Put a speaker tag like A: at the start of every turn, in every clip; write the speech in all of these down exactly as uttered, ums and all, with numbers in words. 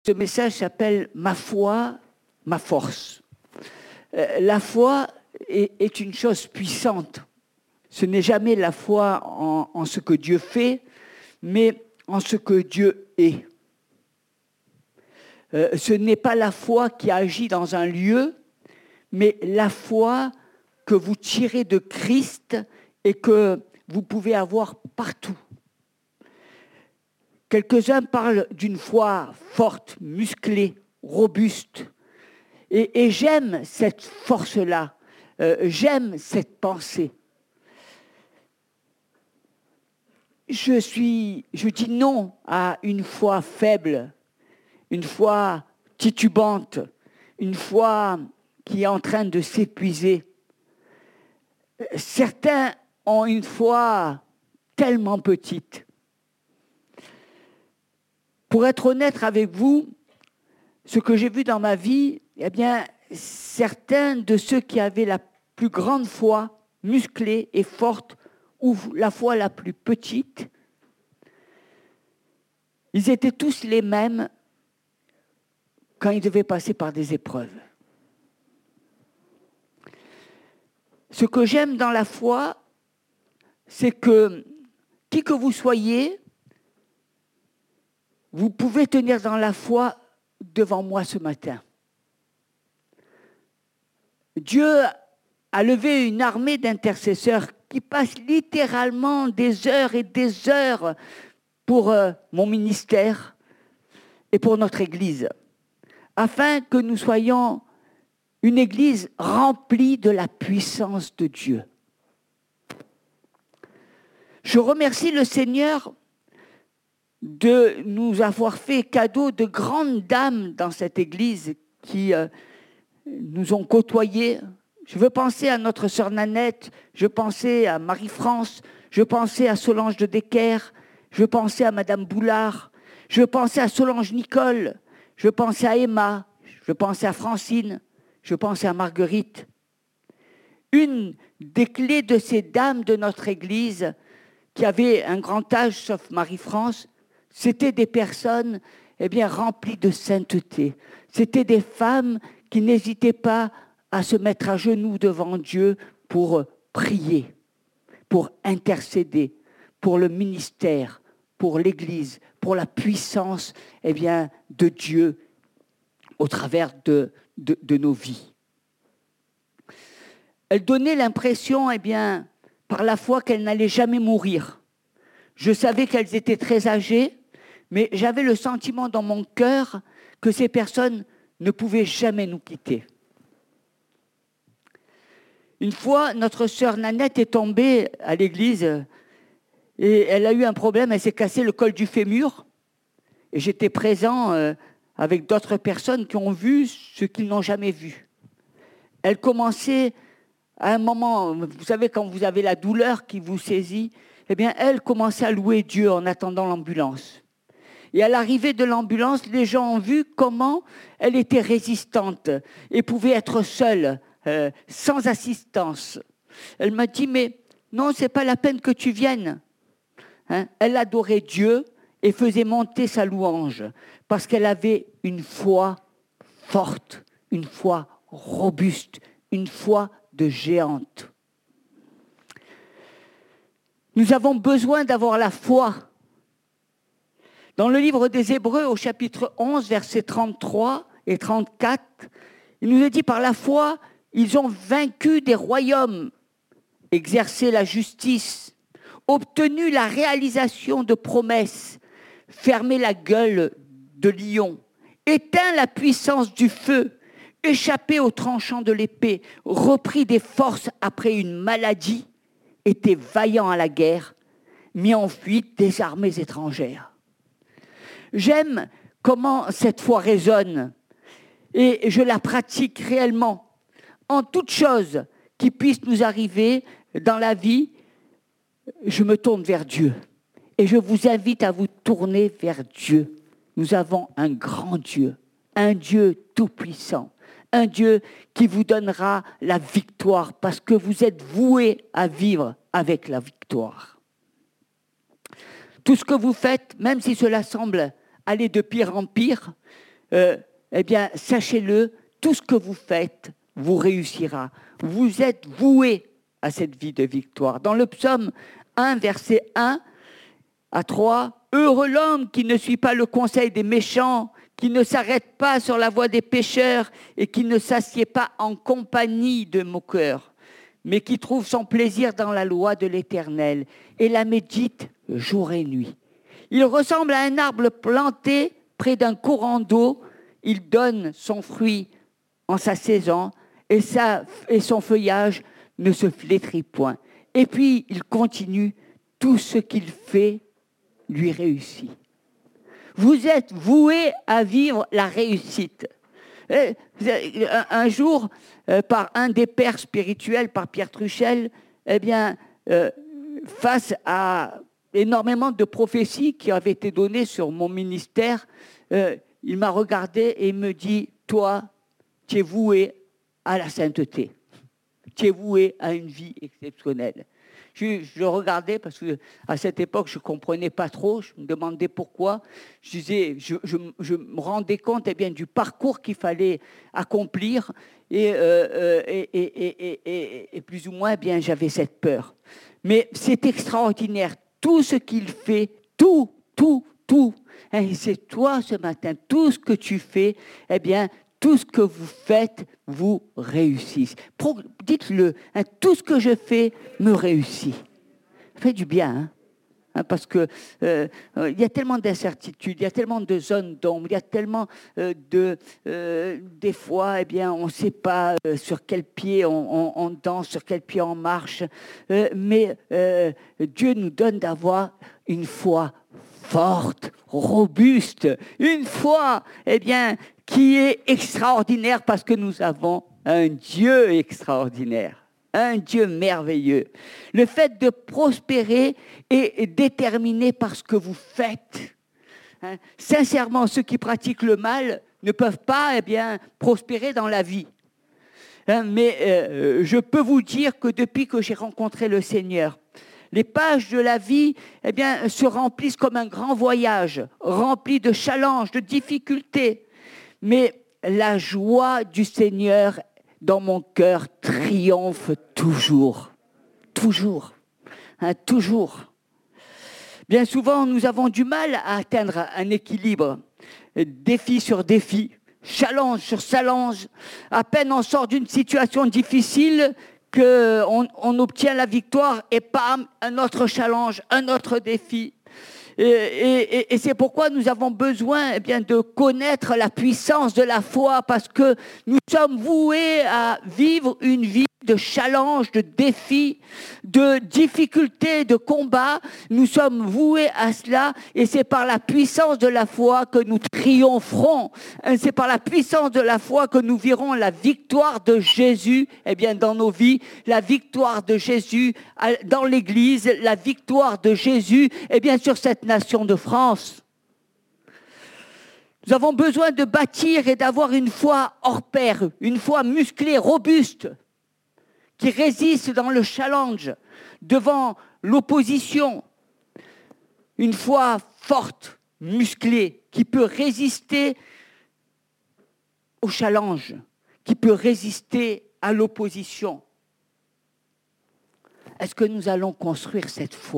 A: Ce message s'appelle « Ma foi, ma force ». Euh, la foi est, est une chose puissante. Ce n'est jamais la foi en, en ce que Dieu fait, mais en ce que Dieu est. Euh, ce n'est pas la foi qui agit dans un lieu, mais la foi que vous tirez de Christ et que vous pouvez avoir partout. Quelques-uns parlent d'une foi forte, musclée, robuste. Et, et j'aime cette force-là. Euh, j'aime cette pensée. Je suis, je dis non à une foi faible, une foi titubante, une foi qui est en train de s'épuiser. Certains ont une foi tellement petite. Pour être honnête avec vous, ce que j'ai vu dans ma vie, eh bien, certains de ceux qui avaient la plus grande foi, musclée et forte, ou la foi la plus petite, ils étaient tous les mêmes quand ils devaient passer par des épreuves. Ce que j'aime dans la foi, c'est que, qui que vous soyez, vous pouvez tenir dans la foi devant moi ce matin. Dieu a levé une armée d'intercesseurs qui passent littéralement des heures et des heures pour euh, mon ministère et pour notre Église, afin que nous soyons une Église remplie de la puissance de Dieu. Je remercie le Seigneur de nous avoir fait cadeau de grandes dames dans cette Église qui euh, nous ont côtoyés. Je veux penser à notre sœur Nanette, je pensais à Marie-France, je pensais à Solange de Decker, je pensais à Madame Boulard, je pensais à Solange Nicole, je pensais à Emma, je pensais à Francine, je pensais à Marguerite. Une des clés de ces dames de notre Église, qui avaient un grand âge, sauf Marie-France, c'était des personnes eh bien, remplies de sainteté. C'était des femmes qui n'hésitaient pas à se mettre à genoux devant Dieu pour prier, pour intercéder, pour le ministère, pour l'Église, pour la puissance eh bien, de Dieu au travers de, de, de nos vies. Elle donnait l'impression, eh bien, par la foi, qu'elles n'allaient jamais mourir. Je savais qu'elles étaient très âgées, mais j'avais le sentiment dans mon cœur que ces personnes ne pouvaient jamais nous quitter. Une fois, notre sœur Nanette est tombée à l'église et elle a eu un problème, elle s'est cassé le col du fémur. Et j'étais présent euh, avec d'autres personnes qui ont vu ce qu'ils n'ont jamais vu. Elle commençait à un moment, vous savez, quand vous avez la douleur qui vous saisit, eh bien, elle commençait à louer Dieu en attendant l'ambulance. Et à l'arrivée de l'ambulance, les gens ont vu comment elle était résistante et pouvait être seule, euh, sans assistance. Elle m'a dit, mais non, c'est pas la peine que tu viennes. Hein? Elle adorait Dieu et faisait monter sa louange parce qu'elle avait une foi forte, une foi robuste, une foi de géante. Nous avons besoin d'avoir la foi. Dans le livre des Hébreux, au chapitre onze, versets trente-trois et trente-quatre, il nous est dit, par la foi, ils ont vaincu des royaumes, exercé la justice, obtenu la réalisation de promesses, fermé la gueule de lion, éteint la puissance du feu, échappé aux tranchants de l'épée, repris des forces après une maladie, était vaillant à la guerre, mis en fuite des armées étrangères. J'aime comment cette foi résonne et je la pratique réellement. En toute chose qui puisse nous arriver dans la vie, je me tourne vers Dieu. Et je vous invite à vous tourner vers Dieu. Nous avons un grand Dieu, un Dieu tout-puissant, un Dieu qui vous donnera la victoire parce que vous êtes voués à vivre avec la victoire. Tout ce que vous faites, même si cela semble aller de pire en pire, euh, eh bien, sachez-le, tout ce que vous faites vous réussira. Vous êtes voués à cette vie de victoire. Dans le psaume un, verset un à trois, « Heureux l'homme qui ne suit pas le conseil des méchants, qui ne s'arrête pas sur la voie des pécheurs et qui ne s'assied pas en compagnie de moqueurs, mais qui trouve son plaisir dans la loi de l'Éternel et la médite jour et nuit. Il ressemble à un arbre planté près d'un courant d'eau. Il donne son fruit en sa saison et, sa, et son feuillage ne se flétrit point. » Et puis, il continue, « Tout ce qu'il fait lui réussit. » Vous êtes voués à vivre la réussite. Un jour, par un des pères spirituels, par Pierre Truchel, eh bien, euh, face à énormément de prophéties qui avaient été données sur mon ministère, euh, il m'a regardé et il me dit, « Toi, tu es voué à la sainteté. Tu es voué à une vie exceptionnelle. » Je, je regardais parce qu'à cette époque, je ne comprenais pas trop. Je me demandais pourquoi. Je, disais, je, je, je me rendais compte eh bien, du parcours qu'il fallait accomplir. Et, euh, et, et, et, et, et plus ou moins, eh bien, j'avais cette peur. Mais c'est extraordinaire. Tout ce qu'il fait, tout, tout, tout. Hein, c'est toi ce matin. Tout ce que tu fais, eh bien, tout ce que vous faites vous réussisse. Pro- dites-le, hein, tout ce que je fais me réussit. Ça fait du bien, hein, hein, parce que euh, euh, il y a tellement d'incertitudes, il y a tellement de zones d'ombre, il y a tellement euh, de, euh, des fois, eh bien, on ne sait pas euh, sur quel pied on, on, on danse, sur quel pied on marche, euh, mais euh, Dieu nous donne d'avoir une foi forte, robuste, une foi, eh bien, qui est extraordinaire parce que nous avons un Dieu extraordinaire, un Dieu merveilleux. Le fait de prospérer est déterminé par ce que vous faites. Hein, sincèrement, ceux qui pratiquent le mal ne peuvent pas, eh bien, prospérer dans la vie. Hein, mais euh, je peux vous dire que depuis que j'ai rencontré le Seigneur, les pages de la vie eh bien, se remplissent comme un grand voyage, rempli de challenges, de difficultés. Mais la joie du Seigneur dans mon cœur triomphe toujours. Toujours. Hein, toujours. Bien souvent, nous avons du mal à atteindre un équilibre. Défi sur défi, challenge sur challenge. À peine on sort d'une situation difficile, qu'on on obtient la victoire et bam, un autre challenge, un autre défi. Et, et, et c'est pourquoi nous avons besoin eh bien, de connaître la puissance de la foi, parce que nous sommes voués à vivre une vie de challenge, de défis, de difficultés, de combats. Nous sommes voués à cela et c'est par la puissance de la foi que nous triompherons. C'est par la puissance de la foi que nous verrons la victoire de Jésus eh bien, dans nos vies, la victoire de Jésus dans l'Église, la victoire de Jésus eh bien, sur cette nation de France. Nous avons besoin de bâtir et d'avoir une foi hors pair, une foi musclée, robuste, qui résiste dans le challenge, devant l'opposition. Une foi forte, musclée, qui peut résister au challenge, qui peut résister à l'opposition. Est-ce que nous allons construire cette foi ?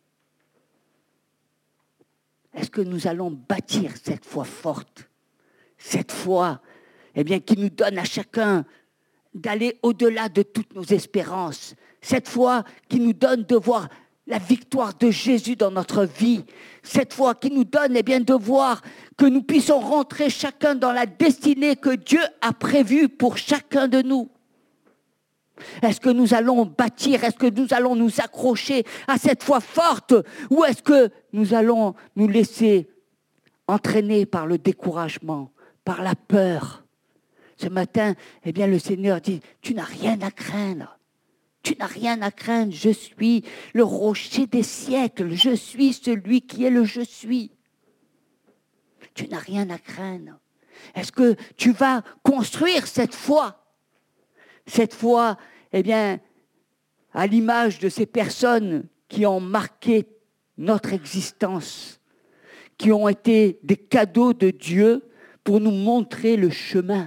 A: Est-ce que nous allons bâtir cette foi forte ? Cette foi, eh bien, qui nous donne à chacun d'aller au-delà de toutes nos espérances. Cette foi qui nous donne de voir la victoire de Jésus dans notre vie. Cette foi qui nous donne eh bien, de voir que nous puissions rentrer chacun dans la destinée que Dieu a prévue pour chacun de nous. Est-ce que nous allons bâtir, est-ce que nous allons nous accrocher à cette foi forte, ou est-ce que nous allons nous laisser entraîner par le découragement, par la peur ? Ce matin, eh bien, le Seigneur dit, tu n'as rien à craindre. Tu n'as rien à craindre. Je suis le rocher des siècles. Je suis celui qui est le je suis. Tu n'as rien à craindre. Est-ce que tu vas construire cette foi ? Cette foi, eh bien, à l'image de ces personnes qui ont marqué notre existence, qui ont été des cadeaux de Dieu pour nous montrer le chemin.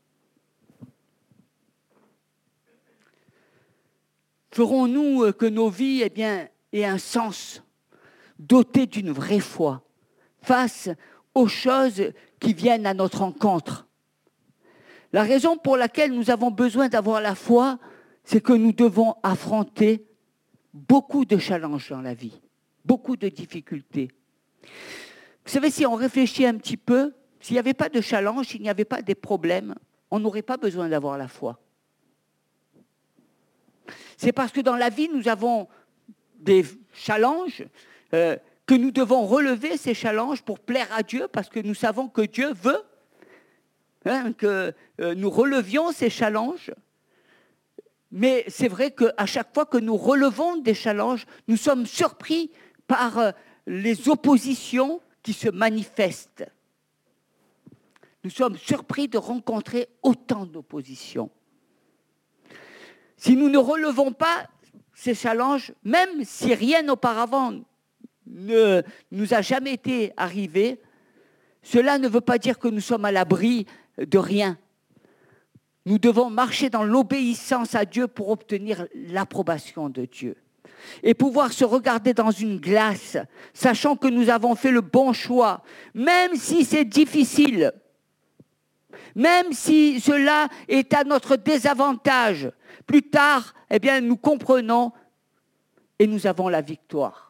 A: Ferons-nous que nos vies eh bien, aient un sens, dotées d'une vraie foi, face aux choses qui viennent à notre rencontre? La raison pour laquelle nous avons besoin d'avoir la foi, c'est que nous devons affronter beaucoup de challenges dans la vie, beaucoup de difficultés. Vous savez, si on réfléchit un petit peu, s'il n'y avait pas de challenge, s'il n'y avait pas de problèmes, on n'aurait pas besoin d'avoir la foi. C'est parce que dans la vie, nous avons des challenges, euh, que nous devons relever ces challenges pour plaire à Dieu, parce que nous savons que Dieu veut hein, que euh, nous relevions ces challenges. Mais c'est vrai qu'à chaque fois que nous relevons des challenges, nous sommes surpris par euh, les oppositions qui se manifestent. Nous sommes surpris de rencontrer autant d'oppositions. Si nous ne relevons pas ces challenges, même si rien auparavant ne nous a jamais été arrivé, cela ne veut pas dire que nous sommes à l'abri de rien. Nous devons marcher dans l'obéissance à Dieu pour obtenir l'approbation de Dieu. Et pouvoir se regarder dans une glace, sachant que nous avons fait le bon choix, même si c'est difficile, même si cela est à notre désavantage. Plus tard, eh bien, nous comprenons et nous avons la victoire.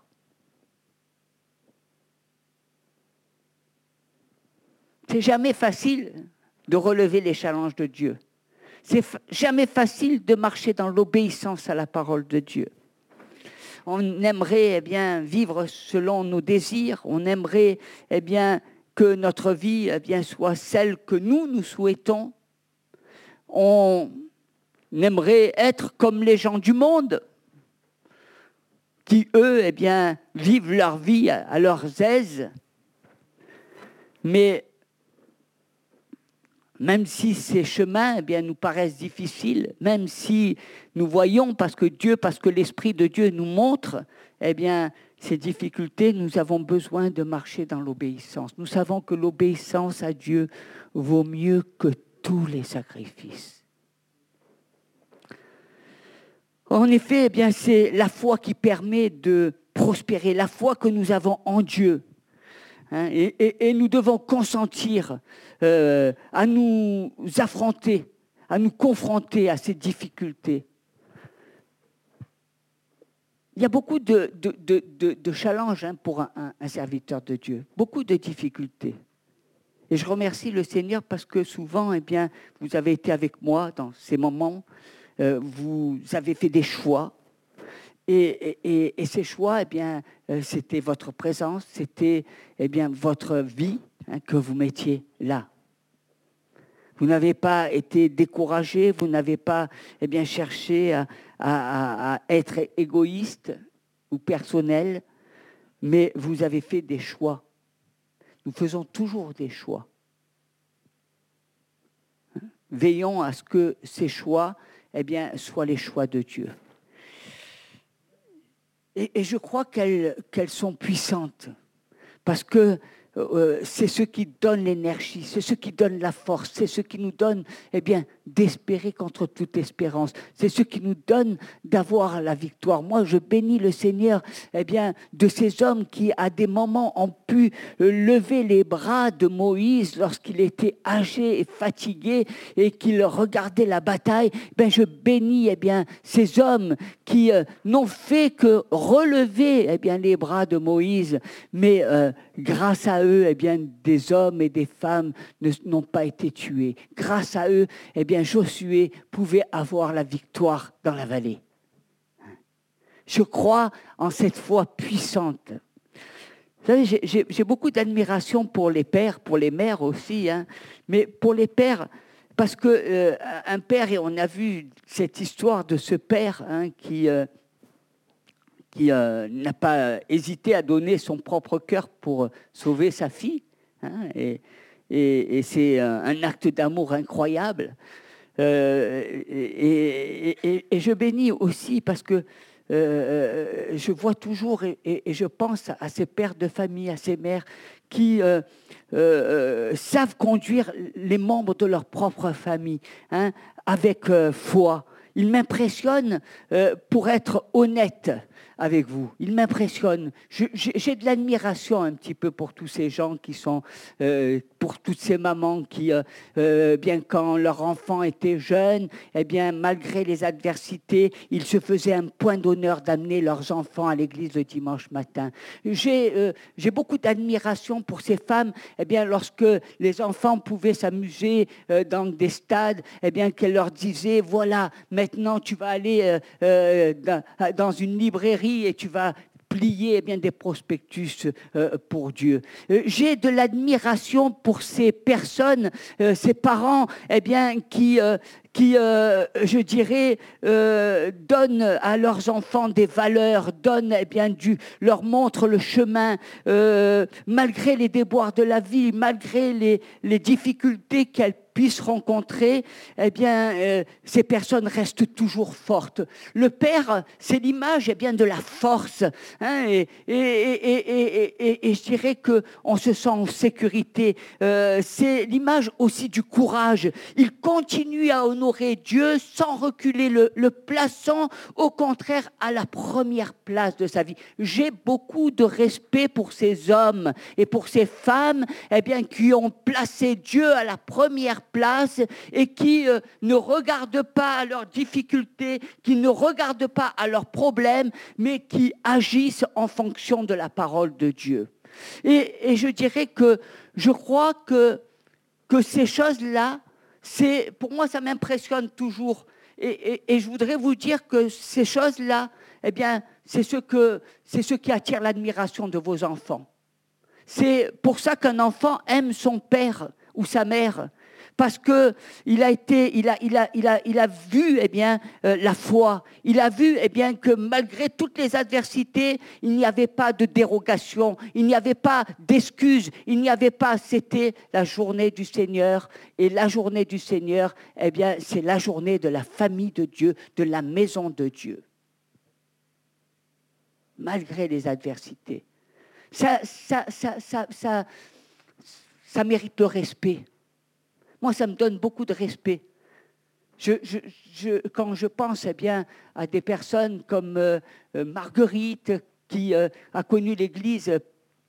A: C'est jamais facile de relever les challenges de Dieu. C'est fa- jamais facile de marcher dans l'obéissance à la parole de Dieu. On aimerait eh bien, vivre selon nos désirs, on aimerait eh bien, que notre vie eh bien, soit celle que nous, nous souhaitons. On aimerait être comme les gens du monde, qui, eux, eh bien, vivent leur vie à, à leurs aises. Mais même si ces chemins eh bien, nous paraissent difficiles, même si nous voyons, parce que Dieu, parce que l'Esprit de Dieu nous montre eh bien, ces difficultés, nous avons besoin de marcher dans l'obéissance. Nous savons que l'obéissance à Dieu vaut mieux que tous les sacrifices. En effet, eh bien, c'est la foi qui permet de prospérer, la foi que nous avons en Dieu. Hein, et, et, et nous devons consentir euh, à nous affronter, à nous confronter à ces difficultés. Il y a beaucoup de, de, de, de, de challenges hein, pour un, un, un serviteur de Dieu, beaucoup de difficultés. Et je remercie le Seigneur parce que souvent, eh bien, vous avez été avec moi dans ces moments, euh, vous avez fait des choix. Et, et, et ces choix, eh bien, euh, c'était votre présence, c'était eh bien, votre vie hein, que vous mettiez là. Vous n'avez pas été découragé, vous n'avez pas eh bien, cherché à, à, à être égoïste ou personnel, mais vous avez fait des choix. Nous faisons toujours des choix. Hein? Veillons à ce que ces choix eh bien, soient les choix de Dieu. Et, et je crois qu'elles, qu'elles sont puissantes, parce que euh, c'est ce qui donne l'énergie, c'est ce qui donne la force, c'est ce qui nous donne eh bien, d'espérer contre toute espérance, c'est ce qui nous donne d'avoir la victoire. Moi, je bénis le Seigneur eh bien, de ces hommes qui, à des moments, ont pu lever les bras de Moïse lorsqu'il était âgé et fatigué et qu'il regardait la bataille. Ben, je bénis eh bien, ces hommes qui euh, n'ont fait que relever eh bien, les bras de Moïse, mais euh, grâce à eux, eh bien, des hommes et des femmes ne, n'ont pas été tués. Grâce à eux, eh bien, Josué pouvait avoir la victoire dans la vallée. Je crois en cette foi puissante. Vous savez, j'ai, j'ai, j'ai beaucoup d'admiration pour les pères, pour les mères aussi, hein, mais pour les pères, parce que euh, un père, et on a vu cette histoire de ce père hein, qui... Euh, qui euh, n'a pas hésité à donner son propre cœur pour sauver sa fille. Hein, et, et, et c'est un, un acte d'amour incroyable. Euh, et, et, et, et je bénis aussi parce que euh, je vois toujours et, et, et je pense à ces pères de famille, à ces mères qui euh, euh, savent conduire les membres de leur propre famille, hein, avec euh, foi. Ils m'impressionnent euh, pour être honnête avec vous. Ils m'impressionnent. Je, j'ai de l'admiration un petit peu pour tous ces gens qui sont, euh, pour toutes ces mamans qui, euh, euh, bien quand leur enfant était jeune, eh bien malgré les adversités, ils se faisaient un point d'honneur d'amener leurs enfants à l'église le dimanche matin. J'ai, euh, j'ai beaucoup d'admiration pour ces femmes, eh bien lorsque les enfants pouvaient s'amuser euh, dans des stades, eh bien qu'elles leur disaient voilà, maintenant tu vas aller euh, euh, dans, dans une librairie et tu vas plier eh bien, des prospectus euh, pour Dieu. Euh, j'ai de l'admiration pour ces personnes, euh, ces parents eh bien, qui, euh, qui euh, je dirais, euh, donnent à leurs enfants des valeurs, donnent, eh bien, du, leur montrent le chemin, euh, malgré les déboires de la vie, malgré les, les difficultés qu'elles puissent rencontrer, eh bien, euh, ces personnes restent toujours fortes. Le Père, c'est l'image eh bien, de la force. Hein, et, et, et, et, et, et je dirais qu'on se sent en sécurité. Euh, c'est l'image aussi du courage. Il continue à honorer Dieu sans reculer, le, le plaçant au contraire à la première place de sa vie. J'ai beaucoup de respect pour ces hommes et pour ces femmes eh bien, qui ont placé Dieu à la première place et qui euh, ne regardent pas à leurs difficultés, qui ne regardent pas à leurs problèmes, mais qui agissent en fonction de la parole de Dieu. Et, et je dirais que je crois que, que ces choses-là, c'est, pour moi, ça m'impressionne toujours. Et, et, et je voudrais vous dire que ces choses-là, eh bien, c'est ce, que, c'est ce qui attire l'admiration de vos enfants. C'est pour ça qu'un enfant aime son père ou sa mère. Parce que il a été, il a, il a, il a, il a vu, eh bien, euh, la foi. Il a vu, eh bien, que malgré toutes les adversités, il n'y avait pas de dérogation, il n'y avait pas d'excuses, il n'y avait pas. C'était la journée du Seigneur. Et la journée du Seigneur, eh bien, c'est la journée de la famille de Dieu, de la maison de Dieu. Malgré les adversités, ça, ça, ça, ça, ça, ça mérite le respect. Moi, ça me donne beaucoup de respect. Je, je, je, quand je pense eh bien, à des personnes comme euh, Marguerite, qui euh, a connu l'Église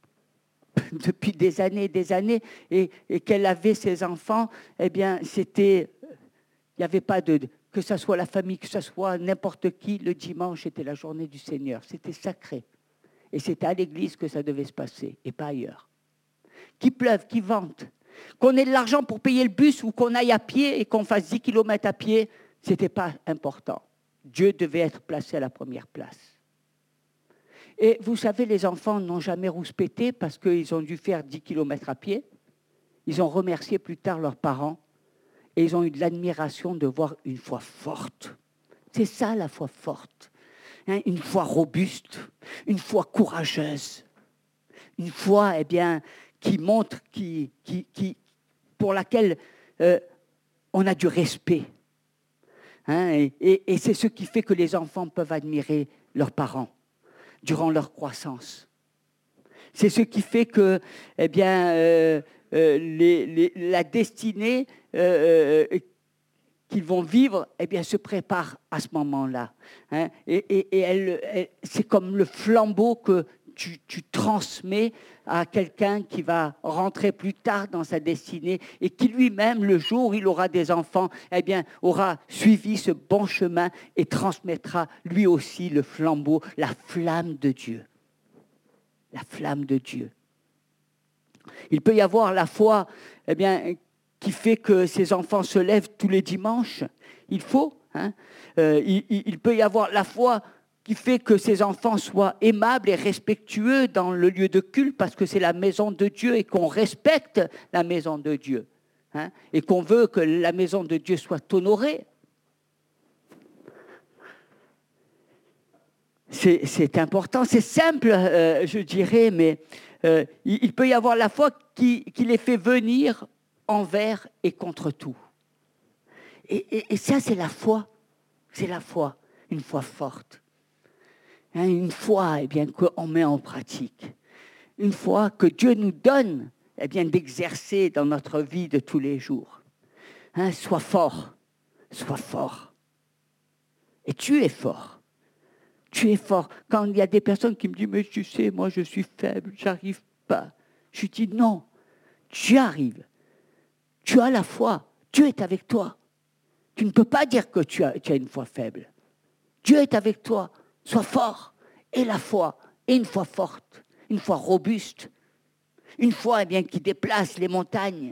A: depuis des années et des années, et, et qu'elle avait ses enfants, eh bien, c'était, il n'y avait pas de, que ce soit la famille, que ce soit n'importe qui, le dimanche, c'était la journée du Seigneur. C'était sacré. Et c'était à l'Église que ça devait se passer, et pas ailleurs. Qu'il pleuve, qu'il vente, qu'on ait de l'argent pour payer le bus ou qu'on aille à pied et qu'on fasse dix kilomètres à pied, ce n'était pas important. Dieu devait être placé à la première place. Et vous savez, les enfants n'ont jamais rouspété parce qu'ils ont dû faire dix kilomètres à pied. Ils ont remercié plus tard leurs parents et ils ont eu de l'admiration de voir une foi forte. C'est ça la foi forte. Hein, une foi robuste, une foi courageuse, une foi, eh bien, qui montre, qui, qui, qui, pour laquelle euh, on a du respect. Hein, et, et, et c'est ce qui fait que les enfants peuvent admirer leurs parents durant leur croissance. C'est ce qui fait que, eh bien, euh, euh, les, les, la destinée euh, euh, qu'ils vont vivre, eh bien, se prépare à ce moment-là. Hein, et et, et elle, elle, c'est comme le flambeau que Tu, tu transmets à quelqu'un qui va rentrer plus tard dans sa destinée et qui lui-même, le jour où il aura des enfants, eh bien, aura suivi ce bon chemin et transmettra lui aussi le flambeau, la flamme de Dieu. La flamme de Dieu. Il peut y avoir la foi, eh bien, qui fait que ces enfants se lèvent tous les dimanches. Il faut. Hein, euh, il, il peut y avoir la foi qui fait que ces enfants soient aimables et respectueux dans le lieu de culte parce que c'est la maison de Dieu et qu'on respecte la maison de Dieu. Hein, et qu'on veut que la maison de Dieu soit honorée. C'est, c'est important, c'est simple, euh, je dirais, mais euh, il, il peut y avoir la foi qui, qui les fait venir envers et contre tout. Et, et, et ça, c'est la foi. C'est la foi, une foi forte. Hein, une foi, eh bien, qu'on met en pratique. une foi que Dieu nous donne, eh bien, d'exercer dans notre vie de tous les jours. Hein, sois fort, sois fort. Et tu es fort. Tu es fort. Quand il y a des personnes qui me disent, mais tu sais, moi je suis faible, j'arrive pas. Je dis non, tu arrives. Tu as la foi. Dieu est avec toi. Tu ne peux pas dire que tu as, tu as une foi faible. Dieu est avec toi. Sois fort. Et la foi, et une foi forte, une foi robuste, une foi eh bien, qui déplace les montagnes.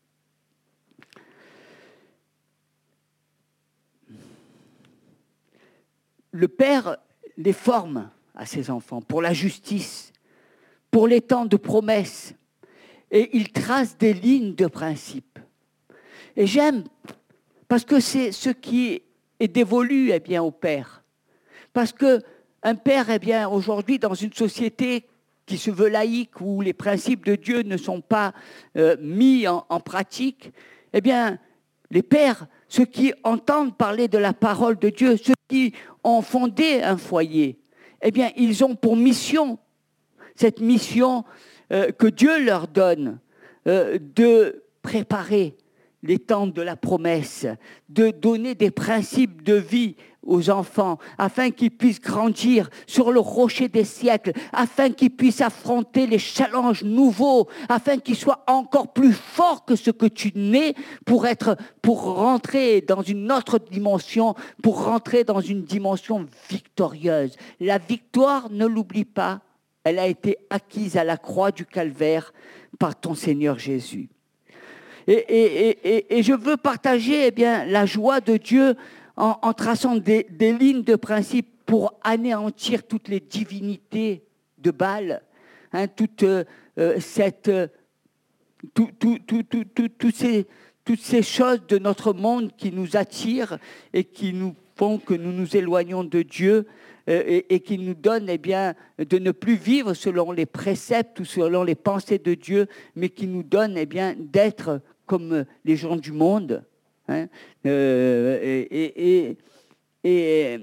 A: Le Père les forme à ses enfants pour la justice, pour les temps de promesse, et il trace des lignes de principe. Et j'aime, parce que c'est ce qui est dévolu eh bien, au Père. Parce qu'un Père, eh bien, aujourd'hui, dans une société qui se veut laïque, où les principes de Dieu ne sont pas euh, mis en, en pratique, eh bien, les pères, ceux qui entendent parler de la parole de Dieu, ceux qui ont fondé un foyer, eh bien, ils ont pour mission, cette mission euh, que Dieu leur donne, euh, de préparer les temps de la promesse, de donner des principes de vie aux enfants, afin qu'ils puissent grandir sur le rocher des siècles, afin qu'ils puissent affronter les challenges nouveaux, afin qu'ils soient encore plus forts que ce que tu n'es pour être, pour rentrer dans une autre dimension, pour rentrer dans une dimension victorieuse. La victoire, ne l'oublie pas, elle a été acquise à la croix du Calvaire par ton Seigneur Jésus. Et, et, et, et je veux partager eh bien, la joie de Dieu en, en traçant des, des lignes de principe pour anéantir toutes les divinités de Baal, hein, toute, euh, cette, euh, tout, tout, tout, tout, tout, tout ces, toutes ces choses de notre monde qui nous attirent et qui nous font que nous nous éloignons de Dieu euh, et, et qui nous donnent eh bien, de ne plus vivre selon les préceptes ou selon les pensées de Dieu, mais qui nous donnent eh bien, d'être comme les gens du monde. Hein, euh, et, et, et, et,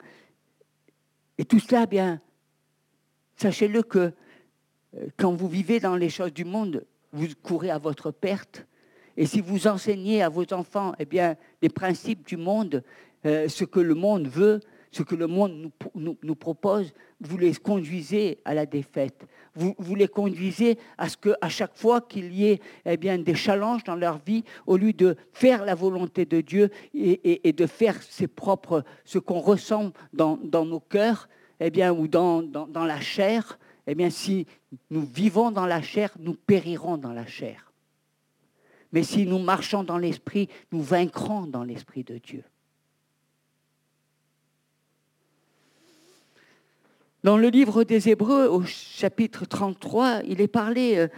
A: et tout cela, eh bien, sachez-le que quand vous vivez dans les choses du monde, vous courez à votre perte. Et si vous enseignez à vos enfants eh bien, les principes du monde, euh, ce que le monde veut, ce que le monde nous, nous, nous propose, vous les conduisez à la défaite. Vous, vous les conduisez à ce qu'à chaque fois qu'il y ait eh bien, des challenges dans leur vie, au lieu de faire la volonté de Dieu et, et, et de faire ses propres, ce qu'on ressent dans, dans nos cœurs, eh bien, ou dans, dans, dans la chair, eh bien, si nous vivons dans la chair, nous périrons dans la chair. Mais si nous marchons dans l'esprit, nous vaincrons dans l'esprit de Dieu. Dans le livre des Hébreux, au chapitre trente-trois, il est parlé, euh,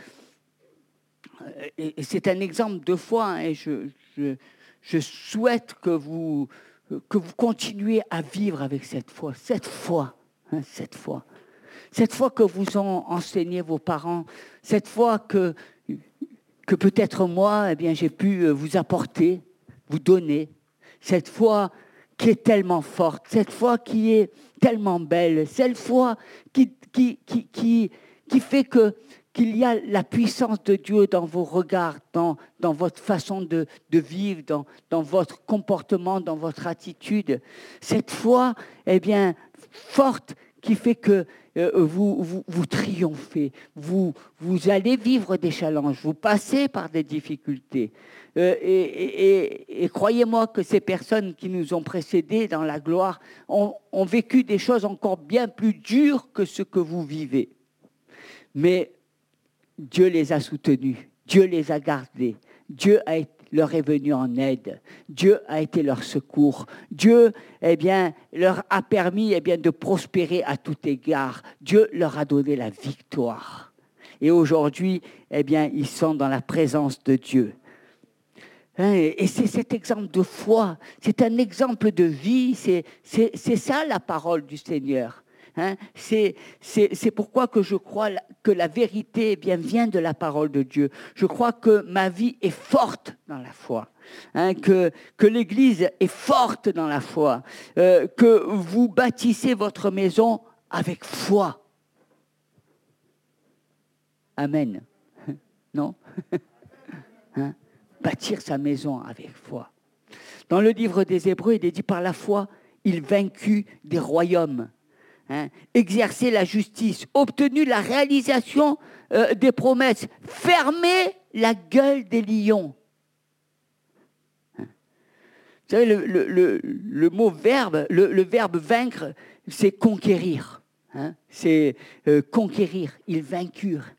A: et c'est un exemple de foi, hein, et je, je, je souhaite que vous, que vous continuiez à vivre avec cette foi, cette foi, hein, cette foi. Cette foi que vous ont enseigné vos parents, cette foi que, que peut-être moi, eh bien, j'ai pu vous apporter, vous donner, cette foi qui est tellement forte, cette foi qui est tellement belle, cette foi qui, qui, qui, qui, qui fait que, qu'il y a la puissance de Dieu dans vos regards, dans, dans votre façon de, de vivre, dans, dans votre comportement, dans votre attitude. Cette foi, eh bien, forte, qui fait que euh, vous, vous, vous triomphez, vous, vous allez vivre des challenges, vous passez par des difficultés. Euh, et, et, et, et croyez-moi que ces personnes qui nous ont précédés dans la gloire ont, ont vécu des choses encore bien plus dures que ce que vous vivez. Mais Dieu les a soutenus, Dieu les a gardés, Dieu a été leur est venu en aide. Dieu a été leur secours. Dieu, eh bien, leur a permis eh bien, de prospérer à tout égard. Dieu leur a donné la victoire. Et aujourd'hui, eh bien, ils sont dans la présence de Dieu. Hein, et c'est cet exemple de foi, c'est un exemple de vie, c'est, c'est, c'est ça la parole du Seigneur. Hein, c'est, c'est, c'est pourquoi que je crois que la vérité eh bien, vient de la parole de Dieu. Je crois que ma vie est forte dans la foi, hein, que, que l'Église est forte dans la foi, euh, que vous bâtissez votre maison avec foi. Amen. Non? Hein? Bâtir sa maison avec foi. Dans le livre des Hébreux, il est dit par la foi, il vaincut des royaumes, hein, exercer la justice, obtenu la réalisation euh, des promesses, fermer la gueule des lions. Hein. Vous savez, le, le, le, le mot verbe, le, le verbe vaincre, c'est conquérir. Hein, c'est euh, conquérir, ils vainquirent.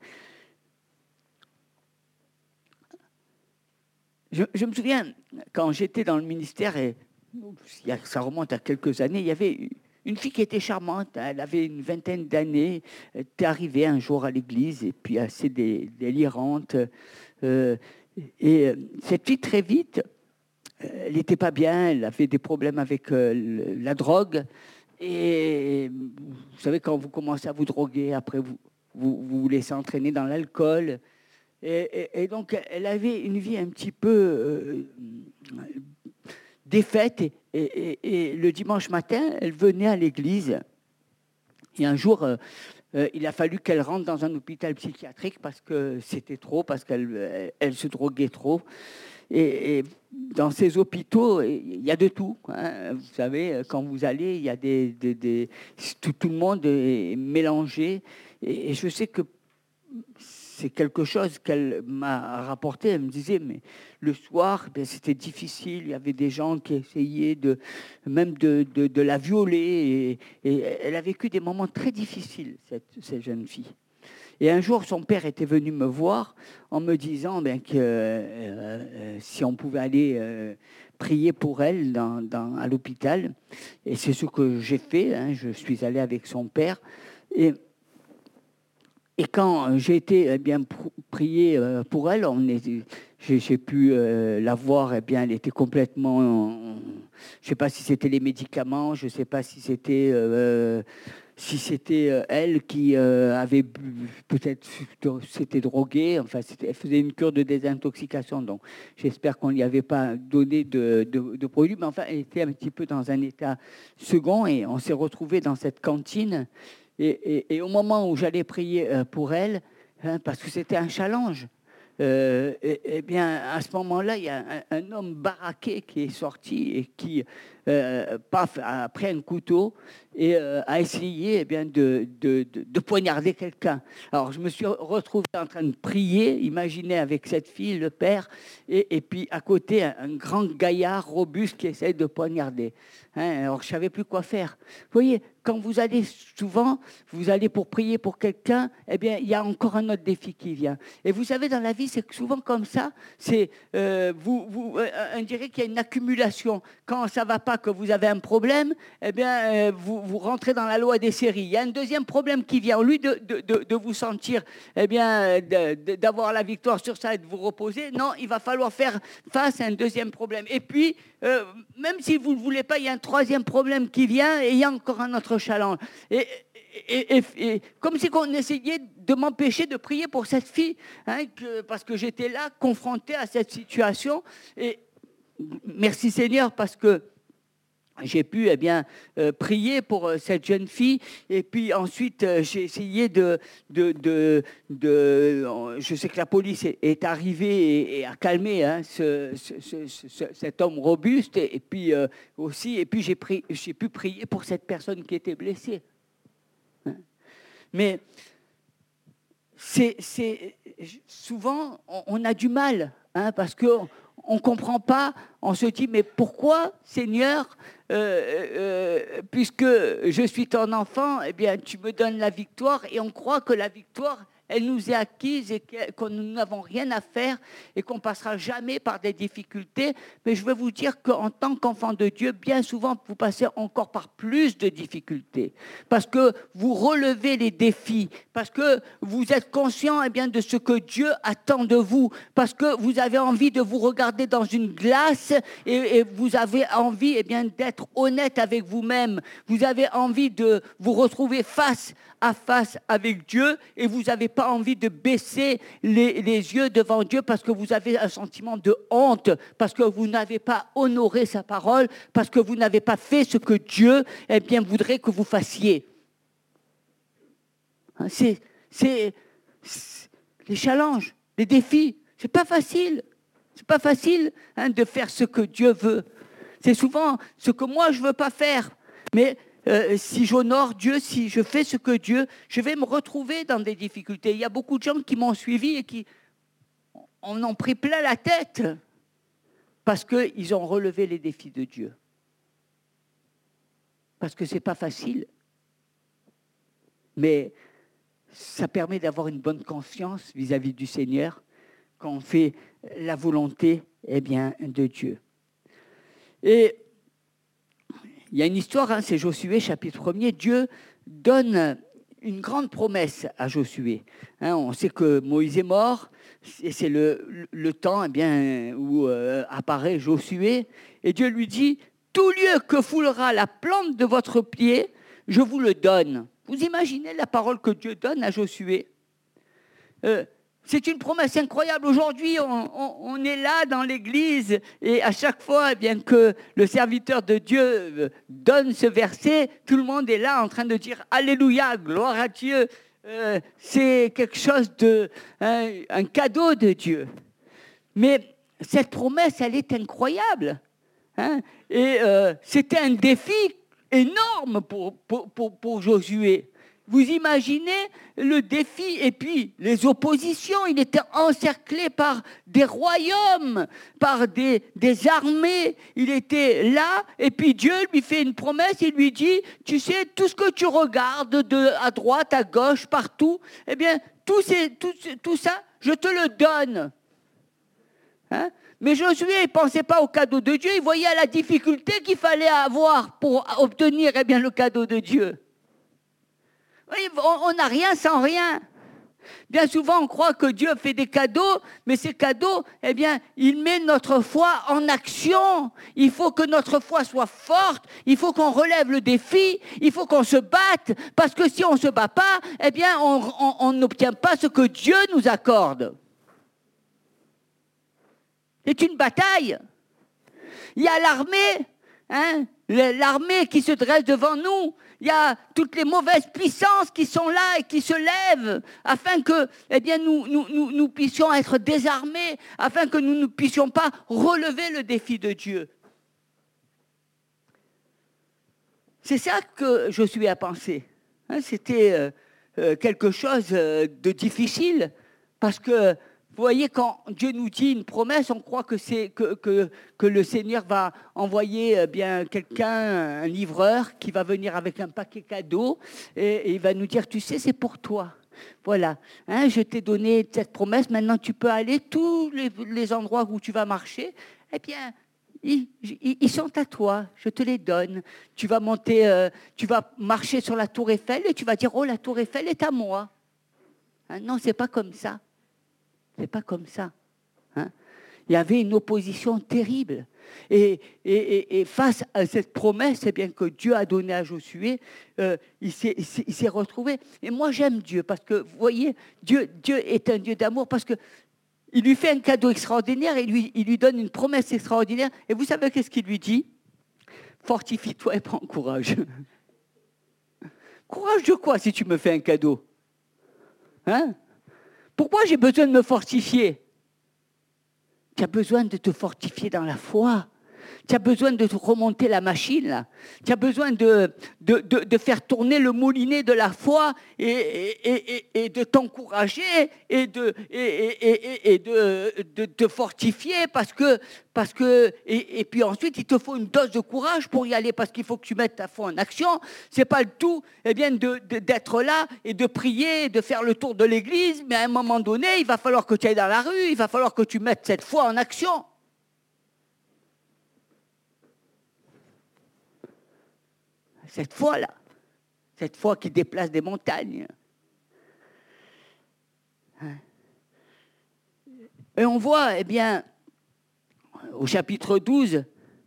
A: Je, je me souviens, quand j'étais dans le ministère, et ça remonte à quelques années, il y avait une fille qui était charmante, elle avait une vingtaine d'années, elle était arrivée un jour à l'église, et puis assez délirante. Euh, et cette fille, très vite, elle n'était pas bien, elle avait des problèmes avec euh, la drogue. Et vous savez, quand vous commencez à vous droguer, après vous vous, vous laissez entraîner dans l'alcool. Et, et, et donc, elle avait une vie un petit peu euh, défaite. Et, et, et le dimanche matin, elle venait à l'église. Et un jour, euh, euh, il a fallu qu'elle rentre dans un hôpital psychiatrique parce que c'était trop, parce qu'elle elle, elle se droguait trop. Et, et dans ces hôpitaux, il y a de tout. Hein. Vous savez, quand vous allez, il y a des, des, des tout, tout le monde est mélangé. Et, et je sais que c'est quelque chose qu'elle m'a rapporté. Elle me disait, mais le soir, ben, c'était difficile. Il y avait des gens qui essayaient de, même de, de, de la violer. Et, et elle a vécu des moments très difficiles, cette, cette jeune fille. Et un jour, son père était venu me voir en me disant ben, que euh, euh, si on pouvait aller euh, prier pour elle dans, dans, à l'hôpital. Et c'est ce que j'ai fait. Hein. Je suis allé avec son père. Et Et quand j'ai été eh bien, prier pour elle, on est, j'ai, j'ai pu euh, la voir, eh bien, elle était complètement... Euh, je ne sais pas si c'était les médicaments, je ne sais pas si c'était, euh, si c'était euh, elle qui euh, avait peut-être s'était droguée. Enfin, c'était, elle faisait une cure de désintoxication, donc j'espère qu'on ne lui avait pas donné de, de, de produits. Mais enfin, elle était un petit peu dans un état second et on s'est retrouvés dans cette cantine. Et, et, et au moment où j'allais prier pour elle, hein, parce que c'était un challenge, euh, et, et bien à ce moment-là, il y a un, un homme baraqué qui est sorti et qui, euh, paf, a pris un couteau et euh, a essayé eh bien, de, de, de, de poignarder quelqu'un. Alors je me suis retrouvé en train de prier, imaginez avec cette fille, le père, et, et puis à côté, un, un grand gaillard robuste qui essaie de poignarder. Hein, alors je ne savais plus quoi faire. Vous voyez, quand vous allez souvent, vous allez pour prier pour quelqu'un, eh bien, il y a encore un autre défi qui vient. Et vous savez, dans la vie, c'est souvent comme ça. C'est, euh, vous, vous, euh, on dirait qu'il y a une accumulation. Quand ça ne va pas, que vous avez un problème, eh bien, euh, vous, vous rentrez dans la loi des séries. Il y a un deuxième problème qui vient. Au lieu de, de, de, de vous sentir, eh bien, de, de, d'avoir la victoire sur ça et de vous reposer, non, il va falloir faire face à un deuxième problème. Et puis, euh, même si vous ne voulez pas, il y a un troisième problème qui vient et il y a encore un autre challenge. Et, et, et, et comme si on essayait de m'empêcher de prier pour cette fille, hein, que, parce que j'étais là, confronté à cette situation. Et merci Seigneur, parce que j'ai pu eh bien, euh, prier pour euh, cette jeune fille. Et puis ensuite, euh, j'ai essayé de, de, de, de... Euh, je sais que la police est, est arrivée et, et a calmé hein, ce, ce, ce, ce, cet homme robuste. Et, et puis euh, aussi, et puis j'ai, pri, j'ai pu prier pour cette personne qui était blessée. Hein. Mais c'est, c'est, souvent, on, on a du mal, hein, parce que... on ne comprend pas, on se dit, mais pourquoi, Seigneur, euh, euh, puisque je suis ton enfant, eh bien, tu me donnes la victoire, et on croit que la victoire, elle nous est acquise et que nous n'avons rien à faire et qu'on ne passera jamais par des difficultés. Mais je veux vous dire qu'en tant qu'enfant de Dieu, bien souvent, vous passez encore par plus de difficultés. Parce que vous relevez les défis, parce que vous êtes conscient eh bien, de ce que Dieu attend de vous, parce que vous avez envie de vous regarder dans une glace et, et vous avez envie eh bien, d'être honnête avec vous-même. Vous avez envie de vous retrouver face à face avec Dieu et vous n'avez pas envie de baisser les, les yeux devant Dieu parce que vous avez un sentiment de honte, parce que vous n'avez pas honoré sa parole, parce que vous n'avez pas fait ce que Dieu eh bien, voudrait que vous fassiez. C'est, c'est, les challenges, les défis. C'est pas facile. C'est pas facile hein, de faire ce que Dieu veut. C'est souvent ce que moi je veux pas faire. Mais euh, si j'honore Dieu, si je fais ce que Dieu, je vais me retrouver dans des difficultés. Il y a beaucoup de gens qui m'ont suivi et qui en ont pris plein la tête parce qu'ils ont relevé les défis de Dieu. Parce que c'est pas facile. Mais ça permet d'avoir une bonne confiance vis-à-vis du Seigneur quand on fait la volonté eh bien, de Dieu. Et il y a une histoire, hein, c'est Josué, chapitre premier. Dieu donne une grande promesse à Josué. Hein, on sait que Moïse est mort, et c'est le, le, le temps eh bien, où euh, apparaît Josué. Et Dieu lui dit, « Tout lieu que foulera la plante de votre pied, je vous le donne. » Vous imaginez la parole que Dieu donne à Josué euh, C'est une promesse incroyable. Aujourd'hui, on, on, on est là dans l'église et à chaque fois eh bien, que le serviteur de Dieu donne ce verset, tout le monde est là en train de dire « Alléluia, gloire à Dieu euh, ». C'est quelque chose de, hein, un cadeau de Dieu. Mais cette promesse, elle est incroyable. Hein, et euh, c'était un défi énorme pour, pour, pour, pour Josué. Vous imaginez le défi et puis les oppositions. Il était encerclé par des royaumes, par des, des armées. Il était là et puis Dieu lui fait une promesse. Il lui dit, tu sais, tout ce que tu regardes de, à droite, à gauche, partout, eh bien, tout, ces, tout, tout ça, je te le donne. Hein? Mais Josué ne pensait pas au cadeau de Dieu, il voyait la difficulté qu'il fallait avoir pour obtenir eh bien, le cadeau de Dieu. On n'a rien sans rien. Bien souvent, on croit que Dieu fait des cadeaux, mais ces cadeaux, eh bien, il met notre foi en action. Il faut que notre foi soit forte, il faut qu'on relève le défi, il faut qu'on se batte, parce que si on ne se bat pas, eh bien, on n'obtient pas ce que Dieu nous accorde. C'est une bataille. Il y a l'armée, hein, l'armée qui se dresse devant nous. Il y a toutes les mauvaises puissances qui sont là et qui se lèvent afin que eh bien, nous, nous, nous, nous puissions être désarmés, afin que nous ne puissions pas relever le défi de Dieu. C'est ça que Josué a pensé. Hein, c'était euh, euh, quelque chose de difficile parce que vous voyez, quand Dieu nous dit une promesse, on croit que, c'est, que, que, que le Seigneur va envoyer eh bien, quelqu'un, un livreur, qui va venir avec un paquet cadeau et, et il va nous dire, tu sais, c'est pour toi. Voilà, hein, je t'ai donné cette promesse, maintenant tu peux aller, tous les, les endroits où tu vas marcher, eh bien, ils, ils, ils sont à toi, je te les donne. Tu vas monter, euh, tu vas marcher sur la tour Eiffel et tu vas dire, oh, la tour Eiffel est à moi. Hein, non, c'est pas comme ça. C'est pas comme ça. Hein. Il y avait une opposition terrible. Et, et, et, et face à cette promesse eh bien, que Dieu a donnée à Josué, euh, il, s'est, il, s'est, il s'est retrouvé. Et moi, j'aime Dieu parce que, vous voyez, Dieu, Dieu est un Dieu d'amour parce qu'il lui fait un cadeau extraordinaire et lui, il lui donne une promesse extraordinaire. Et vous savez qu'est-ce qu'il lui dit ? Fortifie-toi et prends courage. Courage de quoi si tu me fais un cadeau ? Hein ? Pourquoi j'ai besoin de me fortifier ? Tu as besoin de te fortifier dans la foi. Tu as besoin de remonter la machine, là. Tu as besoin de, de, de, de faire tourner le moulinet de la foi et, et, et, et de t'encourager et de, et, et, et, et de, de te fortifier parce que, parce que et, et puis ensuite, il te faut une dose de courage pour y aller parce qu'il faut que tu mettes ta foi en action. C'est pas le tout eh bien, de, de, d'être là et de prier, de faire le tour de l'église, mais à un moment donné, il va falloir que tu ailles dans la rue, il va falloir que tu mettes cette foi en action. Cette foi-là, cette foi qui déplace des montagnes. Et on voit, eh bien, au chapitre douze,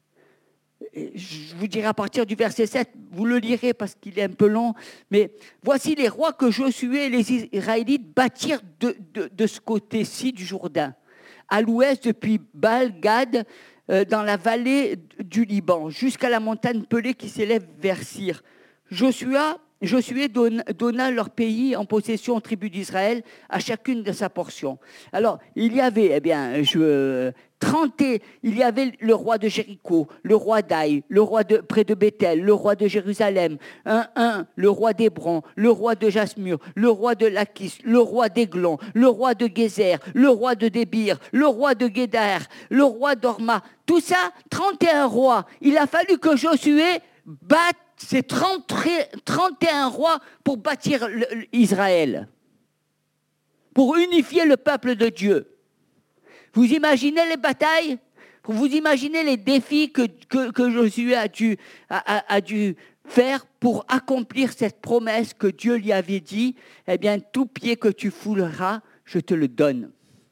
A: je vous dirai à partir du verset sept, vous le lirez parce qu'il est un peu long, mais voici les rois que Josué et les Israélites bâtirent de, de, de ce côté-ci du Jourdain, à l'ouest depuis Baal-Gad, dans la vallée du Liban, jusqu'à la montagne pelée qui s'élève vers Syr. Josué Josué donna leur pays en possession aux tribus d'Israël, à chacune de sa portion. Alors, il y avait, eh bien, je, trente, il y avait le roi de Jéricho, le roi d'Aï, le roi de, près de Bethel, le roi de Jérusalem, un, un, le roi d'Hébron, le roi de Jasmur, le roi de Lachis, le roi d'Aiglon, le roi de Gézer, le roi de Débir, le roi de Guédar, le roi d'Orma. Tout ça, trente et un rois. Il a fallu que Josué batte ces trente, trente et un rois pour bâtir le, Israël, pour unifier le peuple de Dieu. Vous imaginez les batailles? Vous imaginez les défis que, que, que Josué a dû, a, a dû faire pour accomplir cette promesse que Dieu lui avait dit, eh bien, tout pied que tu fouleras, je te le donne.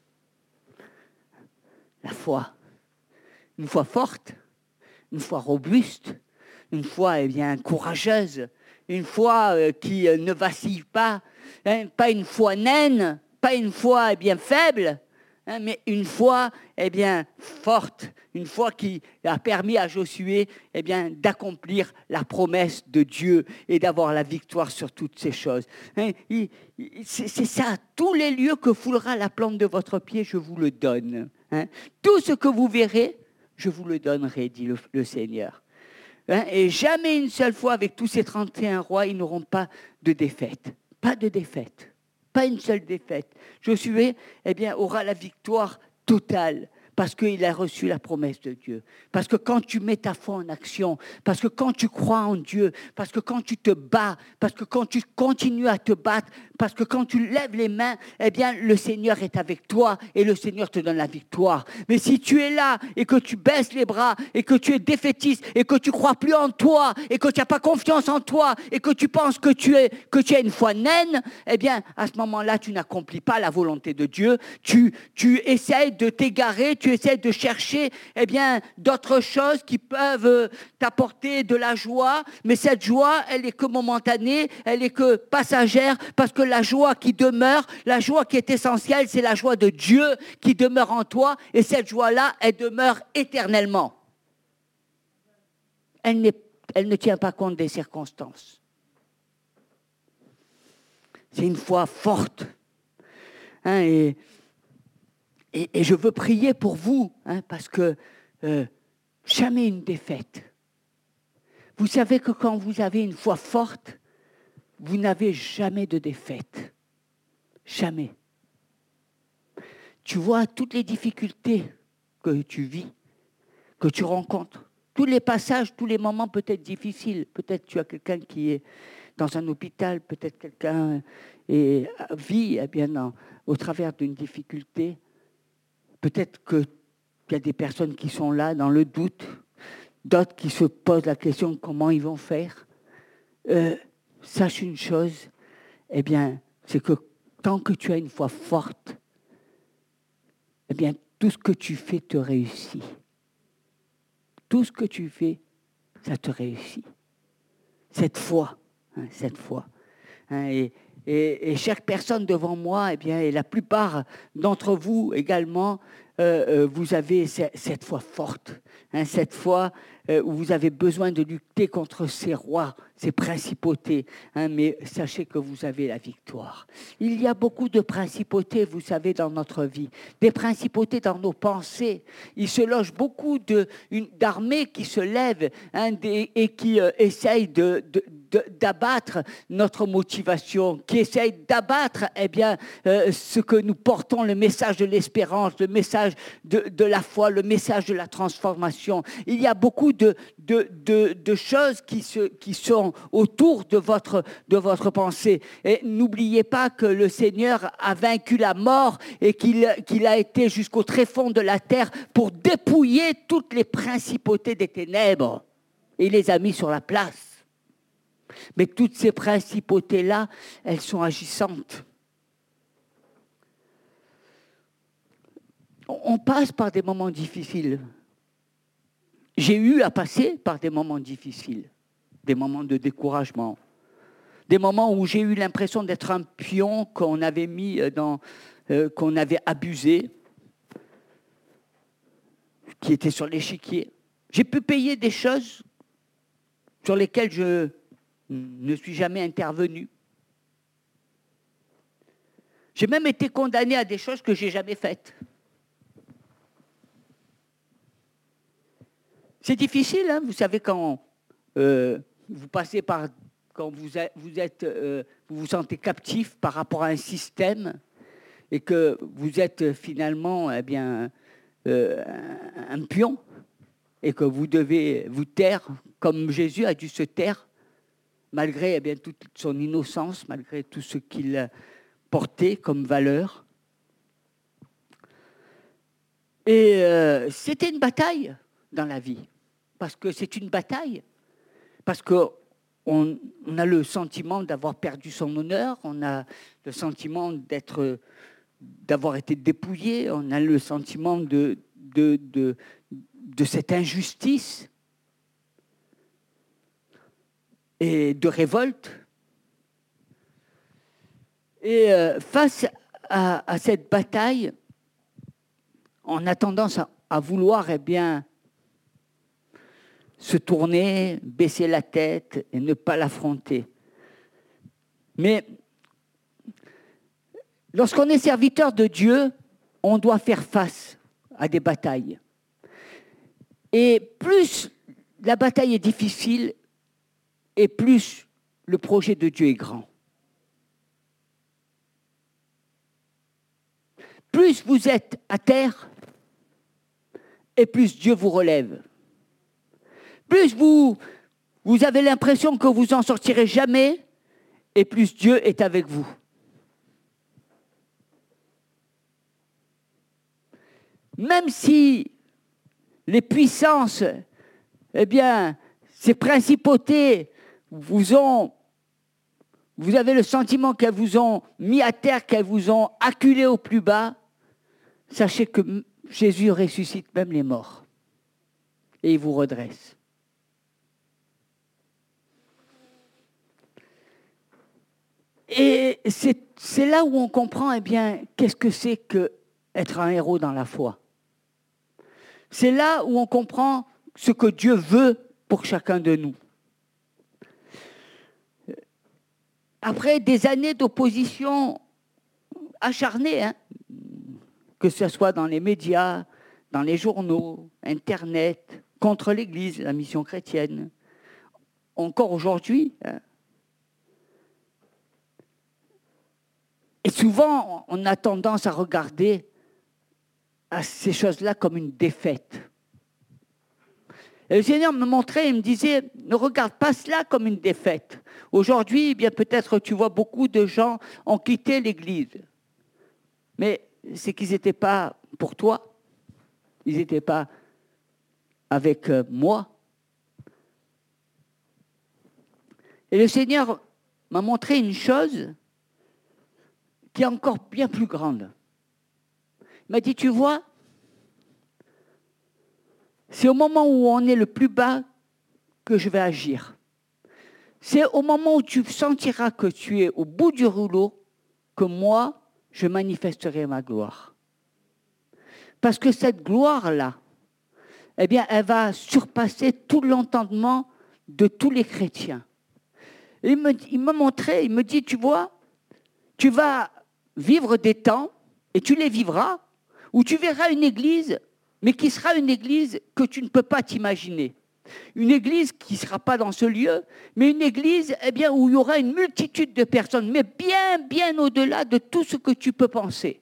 A: La foi. Une foi forte, une foi robuste, une foi eh bien, courageuse, une foi euh, qui euh, ne vacille pas, hein, pas une foi naine, pas une foi eh bien, faible, hein, mais une foi eh bien, forte, une foi qui a permis à Josué eh bien, d'accomplir la promesse de Dieu et d'avoir la victoire sur toutes ces choses. Hein, il, il, c'est, c'est ça, tous les lieux que foulera la plante de votre pied, je vous le donne. Hein. Tout ce que vous verrez, je vous le donnerai, dit le, le Seigneur. Hein, et jamais une seule fois, avec tous ces trente et un rois, ils n'auront pas de défaite. Pas de défaite. Pas une seule défaite. Josué, eh bien, aura la victoire totale. Parce qu'il a reçu la promesse de Dieu. Parce que quand tu mets ta foi en action, parce que quand tu crois en Dieu, parce que quand tu te bats, parce que quand tu continues à te battre, parce que quand tu lèves les mains, eh bien, le Seigneur est avec toi et le Seigneur te donne la victoire. Mais si tu es là et que tu baisses les bras et que tu es défaitiste et que tu ne crois plus en toi et que tu n'as pas confiance en toi et que tu penses que tu, es, que tu as une foi naine, eh bien, à ce moment-là, tu n'accomplis pas la volonté de Dieu. Tu, tu essayes de t'égarer, tu essaies de chercher eh bien, d'autres choses qui peuvent t'apporter de la joie, mais cette joie, elle est que momentanée, elle est que passagère, parce que la joie qui demeure, la joie qui est essentielle, c'est la joie de Dieu qui demeure en toi, et cette joie-là, elle demeure éternellement. Elle, n'est, elle ne tient pas compte des circonstances. C'est une foi forte. Hein, et Et, et je veux prier pour vous, hein, parce que euh, jamais une défaite. Vous savez que quand vous avez une foi forte, vous n'avez jamais de défaite. Jamais. Tu vois toutes les difficultés que tu vis, que tu rencontres, tous les passages, tous les moments peut-être difficiles. Peut-être tu as quelqu'un qui est dans un hôpital, peut-être quelqu'un est, vit eh bien, dans, au travers d'une difficulté. Peut-être qu'il y a des personnes qui sont là dans le doute, d'autres qui se posent la question comment ils vont faire. Euh, sache une chose, eh bien, c'est que tant que tu as une foi forte, eh bien, tout ce que tu fais te réussit. Tout ce que tu fais, ça te réussit. Cette foi, hein, cette foi. Hein, et, et, et chaque personne devant moi, eh bien, et la plupart d'entre vous également, euh, euh, vous avez cette, cette foi forte, hein, cette foi euh, où vous avez besoin de lutter contre ces rois, ces principautés, hein, mais sachez que vous avez la victoire. Il y a beaucoup de principautés, vous savez, dans notre vie, des principautés dans nos pensées. Il se loge beaucoup de, une, d'armées qui se lèvent, hein, des, et qui euh, essayent de, de De, d'abattre notre motivation, qui essaye d'abattre eh bien, euh, ce que nous portons, le message de l'espérance, le message de, de la foi, le message de la transformation. Il y a beaucoup de, de, de, de choses qui, se, qui sont autour de votre, de votre pensée. Et n'oubliez pas que le Seigneur a vaincu la mort et qu'il, qu'il a été jusqu'au tréfonds de la terre pour dépouiller toutes les principautés des ténèbres. Et il les a mis sur la place. Mais toutes ces principautés-là, elles sont agissantes. On passe par des moments difficiles. J'ai eu à passer par des moments difficiles, des moments de découragement, des moments où j'ai eu l'impression d'être un pion qu'on avait mis dans, euh, qu'on avait abusé, qui était sur l'échiquier. J'ai pu payer des choses sur lesquelles je ne suis jamais intervenu. J'ai même été condamné à des choses que je n'ai jamais faites. C'est difficile, hein, vous savez, quand euh, vous passez par, quand vous êtes, vous, êtes euh, vous vous sentez captif par rapport à un système et que vous êtes finalement, eh bien, euh, un, un pion et que vous devez vous taire, comme Jésus a dû se taire, malgré eh bien, toute son innocence, malgré tout ce qu'il portait comme valeur. Et euh, c'était une bataille dans la vie. Parce que c'est une bataille, parce qu'on on a le sentiment d'avoir perdu son honneur, on a le sentiment d'être, d'avoir été dépouillé, on a le sentiment de, de, de, de cette injustice et de révolte. Et euh, face à, à cette bataille, on a tendance à, à vouloir, eh bien, se tourner, baisser la tête et ne pas l'affronter. Mais lorsqu'on est serviteur de Dieu, on doit faire face à des batailles. Et plus la bataille est difficile, et plus le projet de Dieu est grand. Plus vous êtes à terre, et plus Dieu vous relève. Plus vous, vous avez l'impression que vous n'en sortirez jamais, et plus Dieu est avec vous. Même si les puissances, eh bien, ces principautés vous ont, vous avez le sentiment qu'elles vous ont mis à terre, qu'elles vous ont acculé au plus bas, sachez que Jésus ressuscite même les morts, et il vous redresse. Et c'est, c'est là où on comprend, eh bien, qu'est-ce que c'est qu'être un héros dans la foi. C'est là où on comprend ce que Dieu veut pour chacun de nous. Après des années d'opposition acharnée, hein, que ce soit dans les médias, dans les journaux, Internet, contre l'Église, la mission chrétienne, encore aujourd'hui, hein, et souvent, on a tendance à regarder à ces choses-là comme une défaite. Et le Seigneur me montrait, il me disait, ne regarde pas cela comme une défaite. Aujourd'hui, eh bien peut-être tu vois beaucoup de gens ont quitté l'Église. Mais c'est qu'ils n'étaient pas pour toi. Ils n'étaient pas avec moi. Et le Seigneur m'a montré une chose qui est encore bien plus grande. Il m'a dit, tu vois, c'est au moment où on est le plus bas que je vais agir. C'est au moment où tu sentiras que tu es au bout du rouleau que moi, je manifesterai ma gloire. Parce que cette gloire-là, eh bien, elle va surpasser tout l'entendement de tous les chrétiens. Et il me, il me montrait, il me dit, tu vois, tu vas vivre des temps, et tu les vivras, où tu verras une église, mais qui sera une église que tu ne peux pas t'imaginer. Une église qui ne sera pas dans ce lieu, mais une église eh bien, où il y aura une multitude de personnes, mais bien, bien au-delà de tout ce que tu peux penser.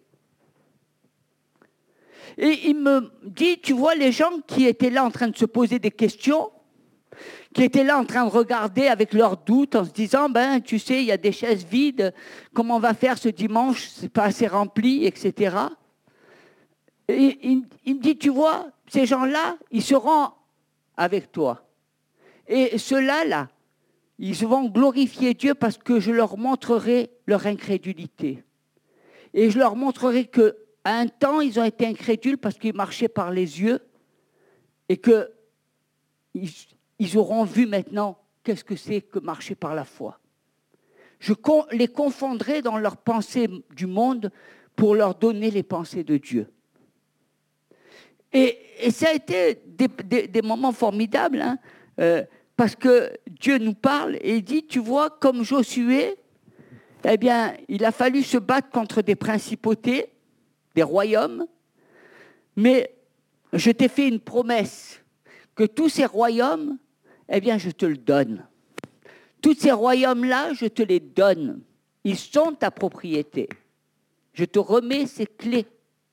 A: Et il me dit, tu vois, les gens qui étaient là en train de se poser des questions, qui étaient là en train de regarder avec leurs doutes en se disant, ben, tu sais, il y a des chaises vides, comment on va faire ce dimanche, c'est pas assez rempli, et cetera. Et il, il me dit, tu vois, ces gens-là, ils seront avec toi. Et ceux-là, là, ils vont glorifier Dieu parce que je leur montrerai leur incrédulité. Et je leur montrerai qu'à un temps, ils ont été incrédules parce qu'ils marchaient par les yeux et que ils, ils auront vu maintenant qu'est-ce que c'est que marcher par la foi. Je les confondrai dans leurs pensées du monde pour leur donner les pensées de Dieu. Et, et ça a été des, des, des moments formidables, hein, euh, parce que Dieu nous parle et il dit, tu vois, comme Josué, eh bien, il a fallu se battre contre des principautés, des royaumes, mais je t'ai fait une promesse, que tous ces royaumes, eh bien, je te le donne. Tous ces royaumes-là, je te les donne. Ils sont ta propriété. Je te remets ces clés.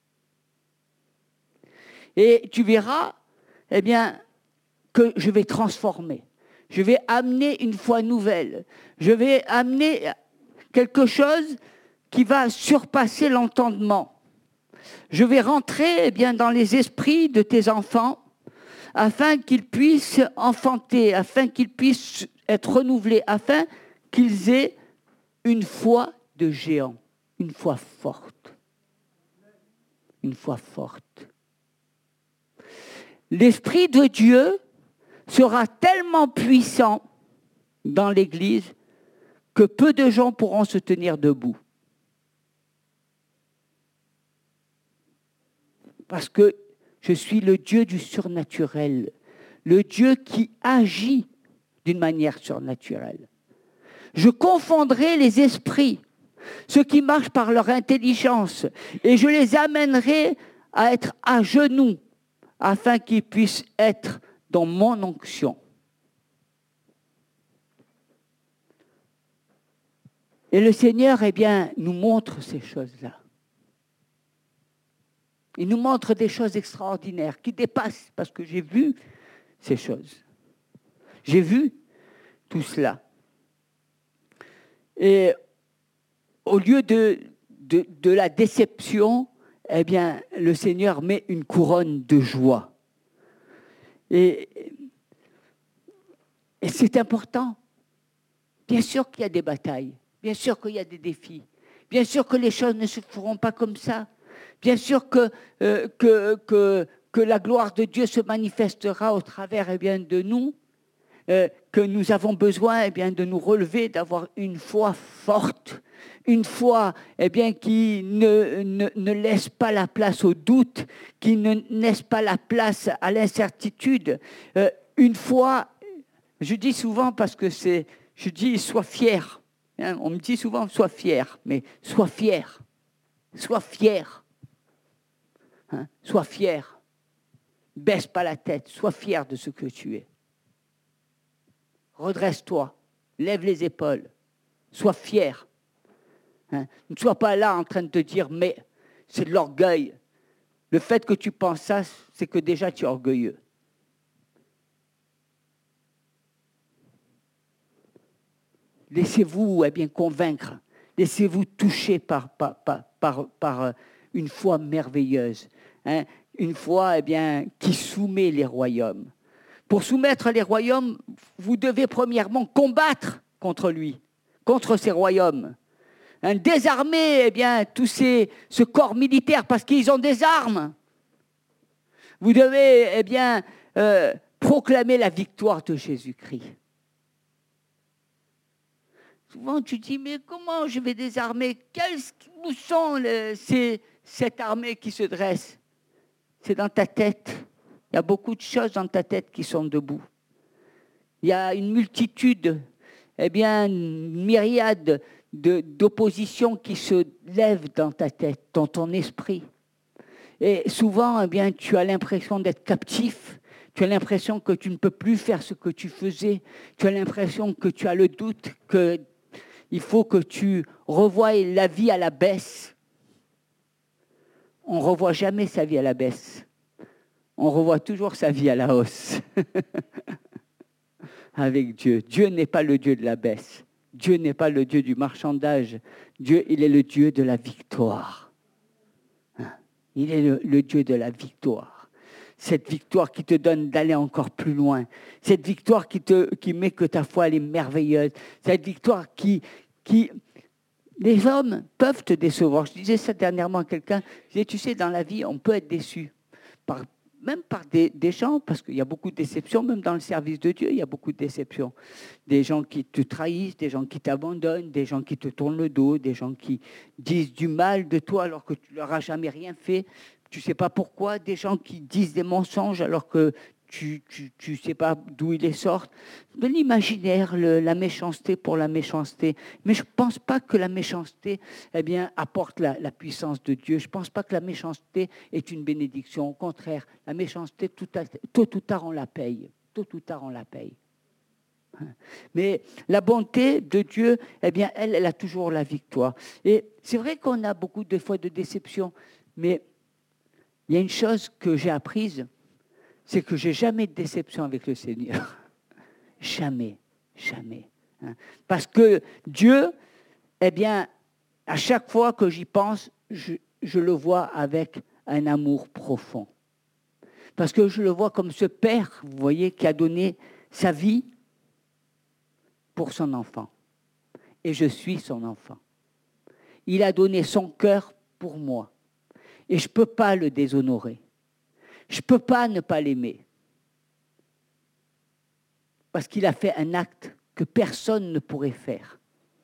A: Et tu verras, eh bien, que je vais transformer. Je vais amener une foi nouvelle. Je vais amener quelque chose qui va surpasser l'entendement. Je vais rentrer, eh bien, dans les esprits de tes enfants afin qu'ils puissent enfanter, afin qu'ils puissent être renouvelés, afin qu'ils aient une foi de géant, une foi forte. Une foi forte. L'Esprit de Dieu sera tellement puissant dans l'Église que peu de gens pourront se tenir debout. Parce que je suis le Dieu du surnaturel, le Dieu qui agit d'une manière surnaturelle. Je confondrai les esprits, ceux qui marchent par leur intelligence, et je les amènerai à être à genoux, afin qu'ils puissent être dans mon onction. Et le Seigneur, eh bien, nous montre ces choses-là. Il nous montre des choses extraordinaires qui dépassent, parce que j'ai vu ces choses. J'ai vu tout cela. Et au lieu de, de, de la déception, eh bien, le Seigneur met une couronne de joie. Et, et c'est important. Bien sûr qu'il y a des batailles, bien sûr qu'il y a des défis, bien sûr que les choses ne se feront pas comme ça, bien sûr que, euh, que, que, que la gloire de Dieu se manifestera au travers eh bien, de nous, euh, que nous avons besoin eh bien, de nous relever, d'avoir une foi forte, une foi eh bien, qui ne, ne, ne laisse pas la place au doute, qui ne laisse pas la place à l'incertitude. Euh, une foi, je dis souvent parce que c'est, je dis sois fier. Hein, on me dit souvent sois fier, mais sois fier, sois fier, hein, sois fier. Baisse pas la tête, sois fier de ce que tu es. Redresse-toi, lève les épaules, sois fier. Hein. Ne sois pas là en train de te dire, mais c'est de l'orgueil. Le fait que tu penses ça, c'est que déjà tu es orgueilleux. Laissez-vous eh bien, convaincre, laissez-vous toucher par, par, par, par, par une foi merveilleuse, hein. Une foi eh bien, qui soumet les royaumes. Pour soumettre les royaumes, vous devez premièrement combattre contre lui, contre ces royaumes. Hein, désarmer eh bien, tous ces, ce corps militaire parce qu'ils ont des armes. Vous devez eh bien, euh, proclamer la victoire de Jésus-Christ. Souvent tu dis, mais comment je vais désarmer? Quels, où sont les, ces, cette armée qui se dresse? C'est dans ta tête. Il y a beaucoup de choses dans ta tête qui sont debout. Il y a une multitude, eh bien, une myriade de, d'oppositions qui se lèvent dans ta tête, dans ton esprit. Et souvent, eh bien, tu as l'impression d'être captif. Tu as l'impression que tu ne peux plus faire ce que tu faisais. Tu as l'impression que tu as le doute qu'il faut que tu revoies la vie à la baisse. On ne revoit jamais sa vie à la baisse. On revoit toujours sa vie à la hausse. Avec Dieu. Dieu n'est pas le Dieu de la baisse. Dieu n'est pas le Dieu du marchandage. Dieu, il est le Dieu de la victoire. Il est le, le Dieu de la victoire. Cette victoire qui te donne d'aller encore plus loin. Cette victoire qui, te, qui met que ta foi elle est merveilleuse. Cette victoire qui... qui les hommes peuvent te décevoir. Je disais ça dernièrement à quelqu'un. Je disais, tu sais, dans la vie, on peut être déçu. Par, même par des, des gens, parce qu'il y a beaucoup de déceptions, même dans le service de Dieu, il y a beaucoup de déceptions. Des gens qui te trahissent, des gens qui t'abandonnent, des gens qui te tournent le dos, des gens qui disent du mal de toi alors que tu leur as jamais rien fait. Tu ne sais pas pourquoi. Des gens qui disent des mensonges alors que tu ne sais pas d'où il est sorti. De l'imaginaire, le, la méchanceté pour la méchanceté. Mais je ne pense pas que la méchanceté eh bien, apporte la, la puissance de Dieu. Je ne pense pas que la méchanceté est une bénédiction. Au contraire, la méchanceté, tout à, tôt ou tard, on la paye. Tôt ou tard, on la paye. Mais la bonté de Dieu, eh bien, elle, elle a toujours la victoire. Et c'est vrai qu'on a beaucoup de fois de déception, mais il y a une chose que j'ai apprise, c'est que j'ai jamais de déception avec le Seigneur. Jamais, jamais. Parce que Dieu, eh bien, à chaque fois que j'y pense, je, je le vois avec un amour profond. Parce que je le vois comme ce Père, vous voyez, qui a donné sa vie pour son enfant. Et je suis son enfant. Il a donné son cœur pour moi. Et je ne peux pas le déshonorer. Je ne peux pas ne pas l'aimer. Parce qu'il a fait un acte que personne ne pourrait faire.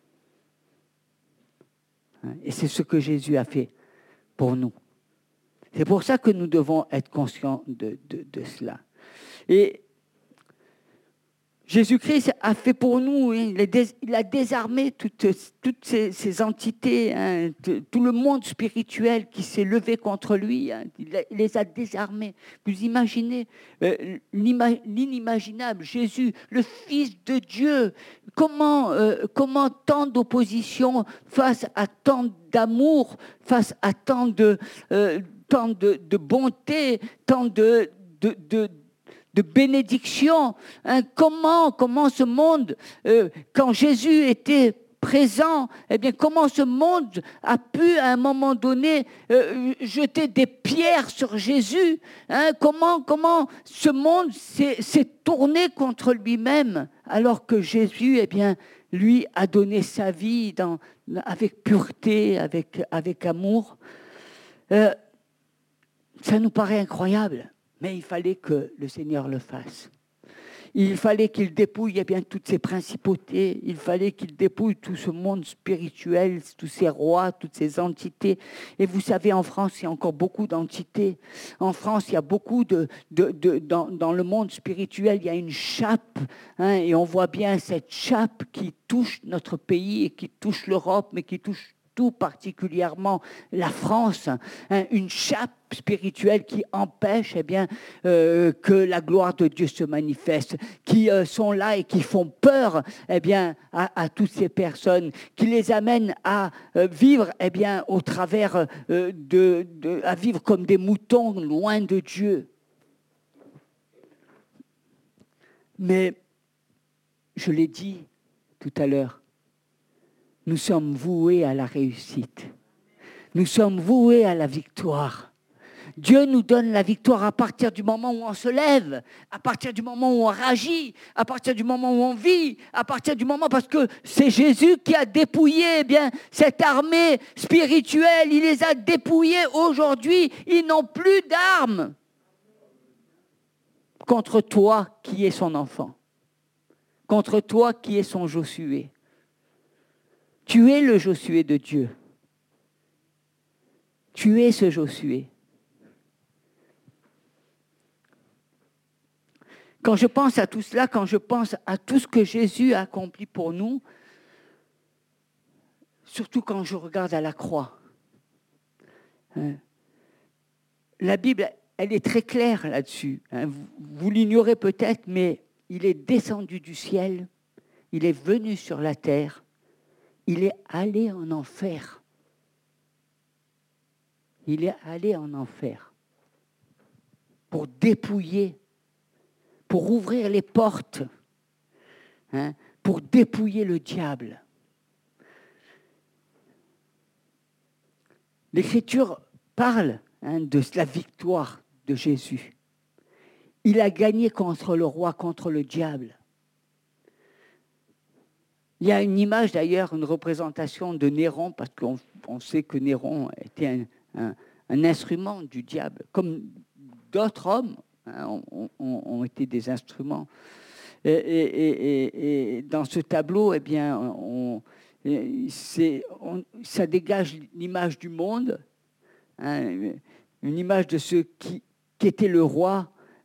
A: Et c'est ce que Jésus a fait pour nous. C'est pour ça que nous devons être conscients de, de, de cela. Et Jésus-Christ a fait pour nous, il a, dés, il a désarmé toutes, toutes ces, ces entités, hein, tout le monde spirituel qui s'est levé contre lui, hein, il, a, il les a désarmés. Vous imaginez euh, l'inimaginable, Jésus, le Fils de Dieu, comment, euh, comment tant d'opposition face à tant d'amour, face à tant de, euh, tant de, de bonté, tant de... de, de de bénédiction. Hein, comment, comment ce monde, euh, quand Jésus était présent, eh bien, comment ce monde a pu, à un moment donné, euh, jeter des pierres sur Jésus, hein, comment, comment ce monde s'est, s'est tourné contre lui-même, alors que Jésus, eh bien, lui, a donné sa vie dans, avec pureté, avec, avec amour. Euh, ça nous paraît incroyable. Mais il fallait que le Seigneur le fasse. Il fallait qu'il dépouille eh bien, toutes ces principautés. Il fallait qu'il dépouille tout ce monde spirituel, tous ces rois, toutes ces entités. Et vous savez, en France, il y a encore beaucoup d'entités. En France, il y a beaucoup de... de, de dans, dans le monde spirituel, il y a une chape. Hein, et on voit bien cette chape qui touche notre pays et qui touche l'Europe, mais qui touche tout particulièrement la France, hein, une chape spirituelle qui empêche eh bien, euh, que la gloire de Dieu se manifeste, qui euh, sont là et qui font peur eh bien, à, à toutes ces personnes, qui les amènent à euh, vivre eh bien, au travers euh, de, de, à vivre comme des moutons loin de Dieu. Mais, je l'ai dit tout à l'heure, nous sommes voués à la réussite. Nous sommes voués à la victoire. Dieu nous donne la victoire à partir du moment où on se lève, à partir du moment où on réagit, à partir du moment où on vit, à partir du moment parce que c'est Jésus qui a dépouillé eh bien, cette armée spirituelle. Il les a dépouillés aujourd'hui. Ils n'ont plus d'armes contre toi qui es son enfant, contre toi qui es son Josué. Tu es le Josué de Dieu. Tu es ce Josué. Quand je pense à tout cela, quand je pense à tout ce que Jésus a accompli pour nous, surtout quand je regarde à la croix, hein, la Bible, elle est très claire là-dessus. Hein, vous, vous l'ignorez peut-être, mais il est descendu du ciel, il est venu sur la terre, il est allé en enfer. Il est allé en enfer pour dépouiller, pour ouvrir les portes, hein, pour dépouiller le diable. L'Écriture parle hein, de la victoire de Jésus. Il a gagné contre le roi, contre le diable. Il y a une image d'ailleurs, une représentation de Néron, parce qu'on on sait que Néron était un, un, un instrument du diable, comme d'autres hommes hein, ont, ont, ont été des instruments. Et, et, et, et dans ce tableau, eh bien, on, c'est, on, ça dégage l'image du monde, hein, une image de ce qui, qui était le roi,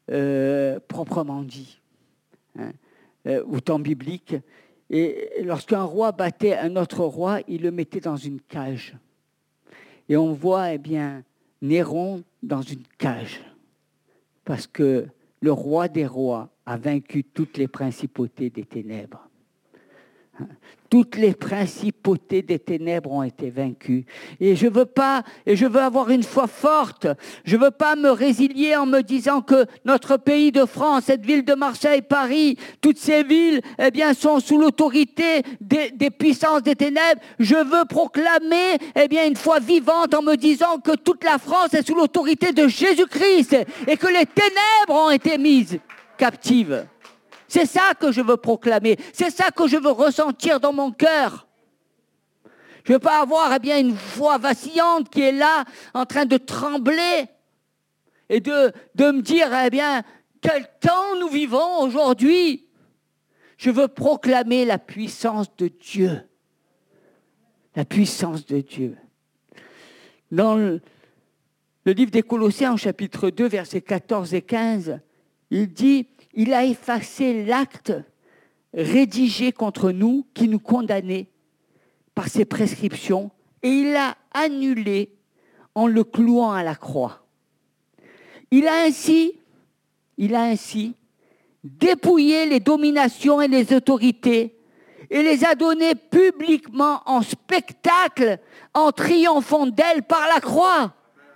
A: euh, proprement dit, hein, euh, ou temps biblique. Et lorsqu'un roi battait un autre roi, il le mettait dans une cage. Et on voit, eh bien, Néron dans une cage. Parce que le roi des rois a vaincu toutes les principautés des ténèbres. Toutes les principautés des ténèbres ont été vaincues. Et je veux pas, et je veux avoir une foi forte. Je veux pas me résilier en me disant que notre pays de France, cette ville de Marseille, Paris, toutes ces villes, eh bien, sont sous l'autorité des, des puissances des ténèbres. Je veux proclamer, eh bien, une foi vivante en me disant que toute la France est sous l'autorité de Jésus-Christ et que les ténèbres ont été mises captives. C'est ça que je veux proclamer. C'est ça que je veux ressentir dans mon cœur. Je ne veux pas avoir eh bien, une foi vacillante qui est là, en train de trembler et de, de me dire, eh bien, quel temps nous vivons aujourd'hui. Je veux proclamer la puissance de Dieu. La puissance de Dieu. Dans le, le livre des Colossiens, chapitre deux, versets quatorze et quinze, il dit... Il a effacé l'acte rédigé contre nous qui nous condamnait par ses prescriptions et il l'a annulé en le clouant à la croix. Il a ainsi, il a ainsi dépouillé les dominations et les autorités et les a données publiquement en spectacle en triomphant d'elles par la croix.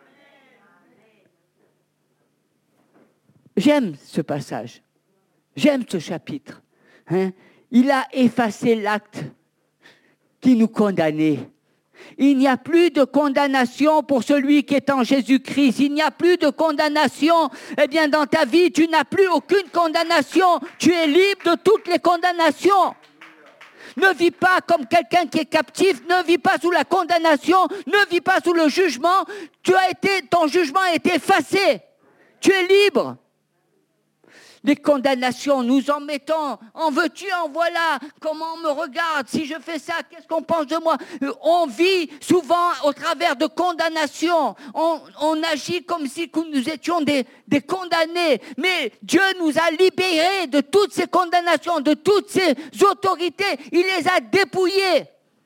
A: J'aime ce passage. J'aime ce chapitre. Hein? Il a effacé l'acte qui nous condamnait. Il n'y a plus de condamnation pour celui qui est en Jésus-Christ. Il n'y a plus de condamnation. Eh bien, dans ta vie, tu n'as plus aucune condamnation. Tu es libre de toutes les condamnations. Ne vis pas comme quelqu'un qui est captif. Ne vis pas sous la condamnation. Ne vis pas sous le jugement. Tu as été, ton jugement a été effacé. Tu es libre. Les condamnations, nous en mettons, en veux-tu, en voilà, comment on me regarde, si je fais ça, qu'est-ce qu'on pense de moi? On vit souvent au travers de condamnations, on, on agit comme si nous étions des, des condamnés, mais Dieu nous a libérés de toutes ces condamnations, de toutes ces autorités, il les a dépouillées.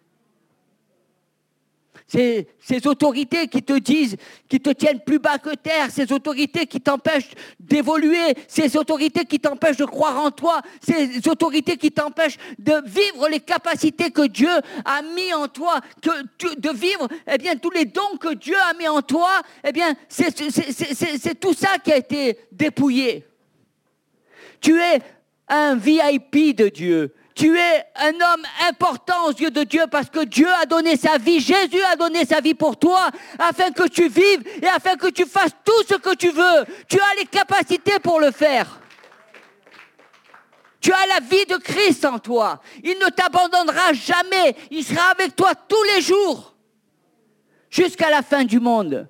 A: Ces, ces autorités qui te disent, qui te tiennent plus bas que terre, ces autorités qui t'empêchent d'évoluer, ces autorités qui t'empêchent de croire en toi, ces autorités qui t'empêchent de vivre les capacités que Dieu a mis en toi, que tu, de vivre eh bien, tous les dons que Dieu a mis en toi, eh bien, c'est, c'est, c'est, c'est, c'est tout ça qui a été dépouillé. Tu es un V I P de Dieu. Tu es un homme important aux yeux de Dieu parce que Dieu a donné sa vie, Jésus a donné sa vie pour toi afin que tu vives et afin que tu fasses tout ce que tu veux. Tu as les capacités pour le faire. Tu as la vie de Christ en toi. Il ne t'abandonnera jamais. Il sera avec toi tous les jours jusqu'à la fin du monde.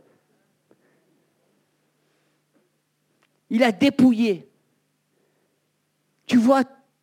A: Il a dépouillé. Tu vois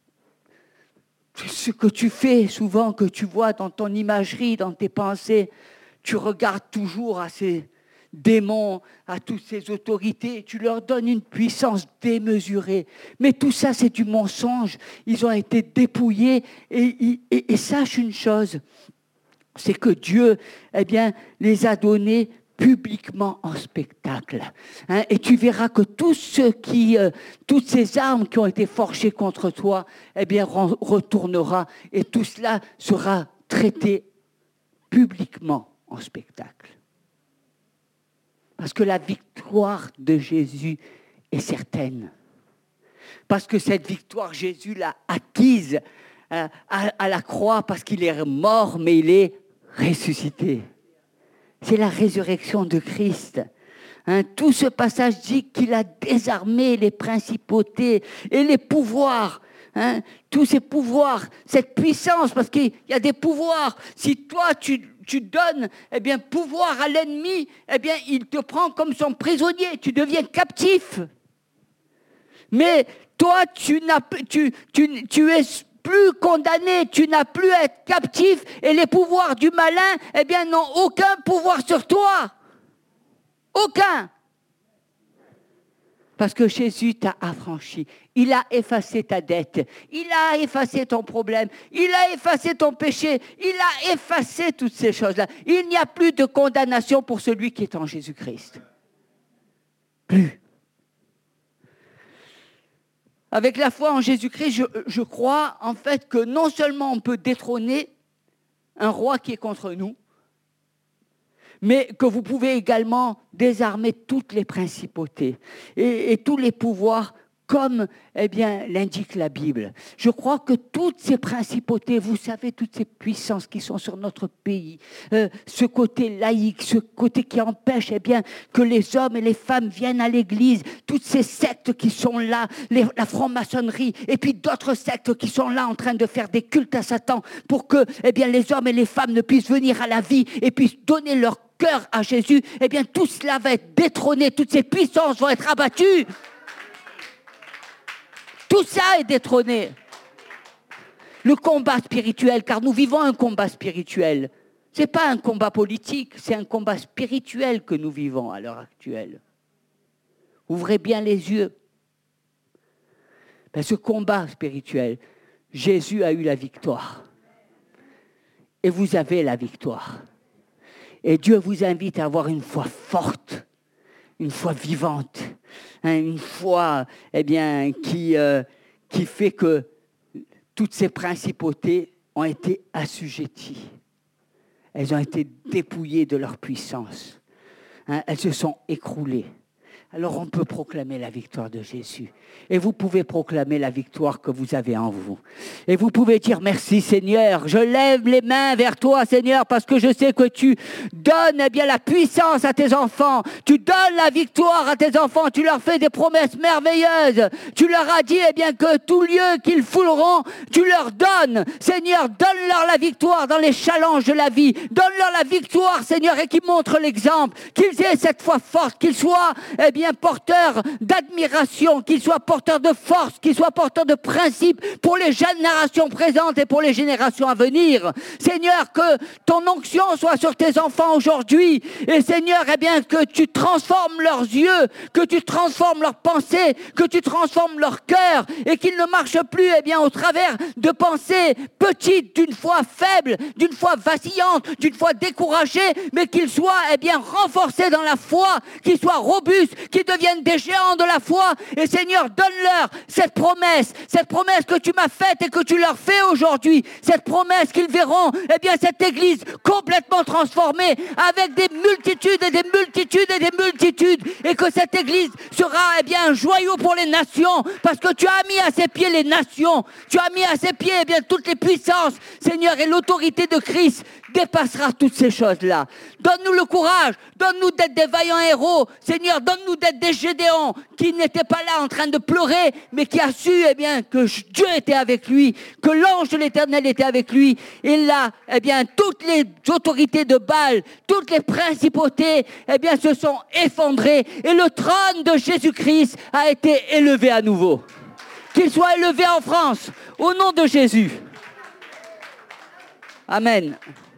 A: ce que tu fais souvent, que tu vois dans ton imagerie, dans tes pensées, tu regardes toujours à ces démons, à toutes ces autorités, tu leur donnes une puissance démesurée. Mais tout ça, c'est du mensonge. Ils ont été dépouillés. Et, et, et sache une chose, c'est que Dieu, eh bien, les a donnés publiquement en spectacle. Hein, et tu verras que tous ceux qui, euh, toutes ces armes qui ont été forgées contre toi, eh bien, re- retournera et tout cela sera traité publiquement en spectacle. Parce que la victoire de Jésus est certaine. Parce que cette victoire, Jésus l'a acquise euh, à, à la croix parce qu'il est mort, mais il est ressuscité. C'est la résurrection de Christ. Hein, tout ce passage dit qu'il a désarmé les principautés et les pouvoirs. Hein, tous ces pouvoirs, cette puissance, parce qu'il y a des pouvoirs. Si toi, tu, tu donnes eh bien, pouvoir à l'ennemi, eh bien, il te prend comme son prisonnier. Tu deviens captif. Mais toi, tu, n'as, tu, tu, tu es... plus condamné, tu n'as plus à être captif et les pouvoirs du malin, eh bien, n'ont aucun pouvoir sur toi. Aucun. Parce que Jésus t'a affranchi. Il a effacé ta dette. Il a effacé ton problème. Il a effacé ton péché. Il a effacé toutes ces choses-là. Il n'y a plus de condamnation pour celui qui est en Jésus-Christ. Plus. Avec la foi en Jésus-Christ, je, je crois en fait que non seulement on peut détrôner un roi qui est contre nous, mais que vous pouvez également désarmer toutes les principautés et, et tous les pouvoirs comme eh bien, l'indique la Bible. Je crois que toutes ces principautés, vous savez, toutes ces puissances qui sont sur notre pays, euh, ce côté laïque, ce côté qui empêche eh bien, que les hommes et les femmes viennent à l'église, toutes ces sectes qui sont là, les, la franc-maçonnerie, et puis d'autres sectes qui sont là en train de faire des cultes à Satan pour que eh bien, les hommes et les femmes ne puissent venir à la vie et puissent donner leur cœur à Jésus, eh bien tout cela va être détrôné, toutes ces puissances vont être abattues. Tout ça est détrôné. Le combat spirituel, car nous vivons un combat spirituel. Ce n'est pas un combat politique, c'est un combat spirituel que nous vivons à l'heure actuelle. Ouvrez bien les yeux. Ben, ce combat spirituel, Jésus a eu la victoire. Et vous avez la victoire. Et Dieu vous invite à avoir une foi forte, une foi vivante, hein, une foi eh bien, qui, euh, qui fait que toutes ces principautés ont été assujetties. Elles ont été dépouillées de leur puissance. Hein, elles se sont écroulées. Alors on peut proclamer la victoire de Jésus. Et vous pouvez proclamer la victoire que vous avez en vous. Et vous pouvez dire merci Seigneur. Je lève les mains vers toi Seigneur parce que je sais que tu donnes eh bien, la puissance à tes enfants. Tu donnes la victoire à tes enfants. Tu leur fais des promesses merveilleuses. Tu leur as dit eh bien, que tout lieu qu'ils fouleront, tu leur donnes. Seigneur, donne-leur la victoire dans les challenges de la vie. Donne-leur la victoire Seigneur et qu'ils montrent l'exemple. Qu'ils aient cette foi forte. Qu'ils soient eh bien, porteur d'admiration, qu'il soit porteur de force, qu'il soit porteur de principes pour les générations présentes et pour les générations à venir. Seigneur, que ton onction soit sur tes enfants aujourd'hui. Et Seigneur, eh bien, que tu transformes leurs yeux, que tu transformes leurs pensées, que tu transformes leur cœur et qu'ils ne marchent plus, eh bien, au travers de pensées petites, d'une foi faible, d'une foi vacillante, d'une foi découragée, mais qu'ils soient, eh bien, renforcés dans la foi, qu'ils soient robustes, qui deviennent des géants de la foi. Et Seigneur, donne-leur cette promesse, cette promesse que tu m'as faite et que tu leur fais aujourd'hui, cette promesse qu'ils verront, eh bien, cette église complètement transformée avec des multitudes et des multitudes et des multitudes et que cette église sera, eh bien, un joyau pour les nations parce que tu as mis à ses pieds les nations, tu as mis à ses pieds, eh bien, toutes les puissances, Seigneur, et l'autorité de Christ dépassera toutes ces choses-là. Donne-nous le courage, donne-nous d'être des vaillants héros, Seigneur, donne-nous d'être des Gédéons qui n'étaient pas là en train de pleurer, mais qui a su eh bien, que Dieu était avec lui, que l'ange de l'Éternel était avec lui. Et là, eh bien, toutes les autorités de Baal, toutes les principautés, eh bien, se sont effondrées et le trône de Jésus-Christ a été élevé à nouveau. Qu'il soit élevé en France, au nom de Jésus. Amen.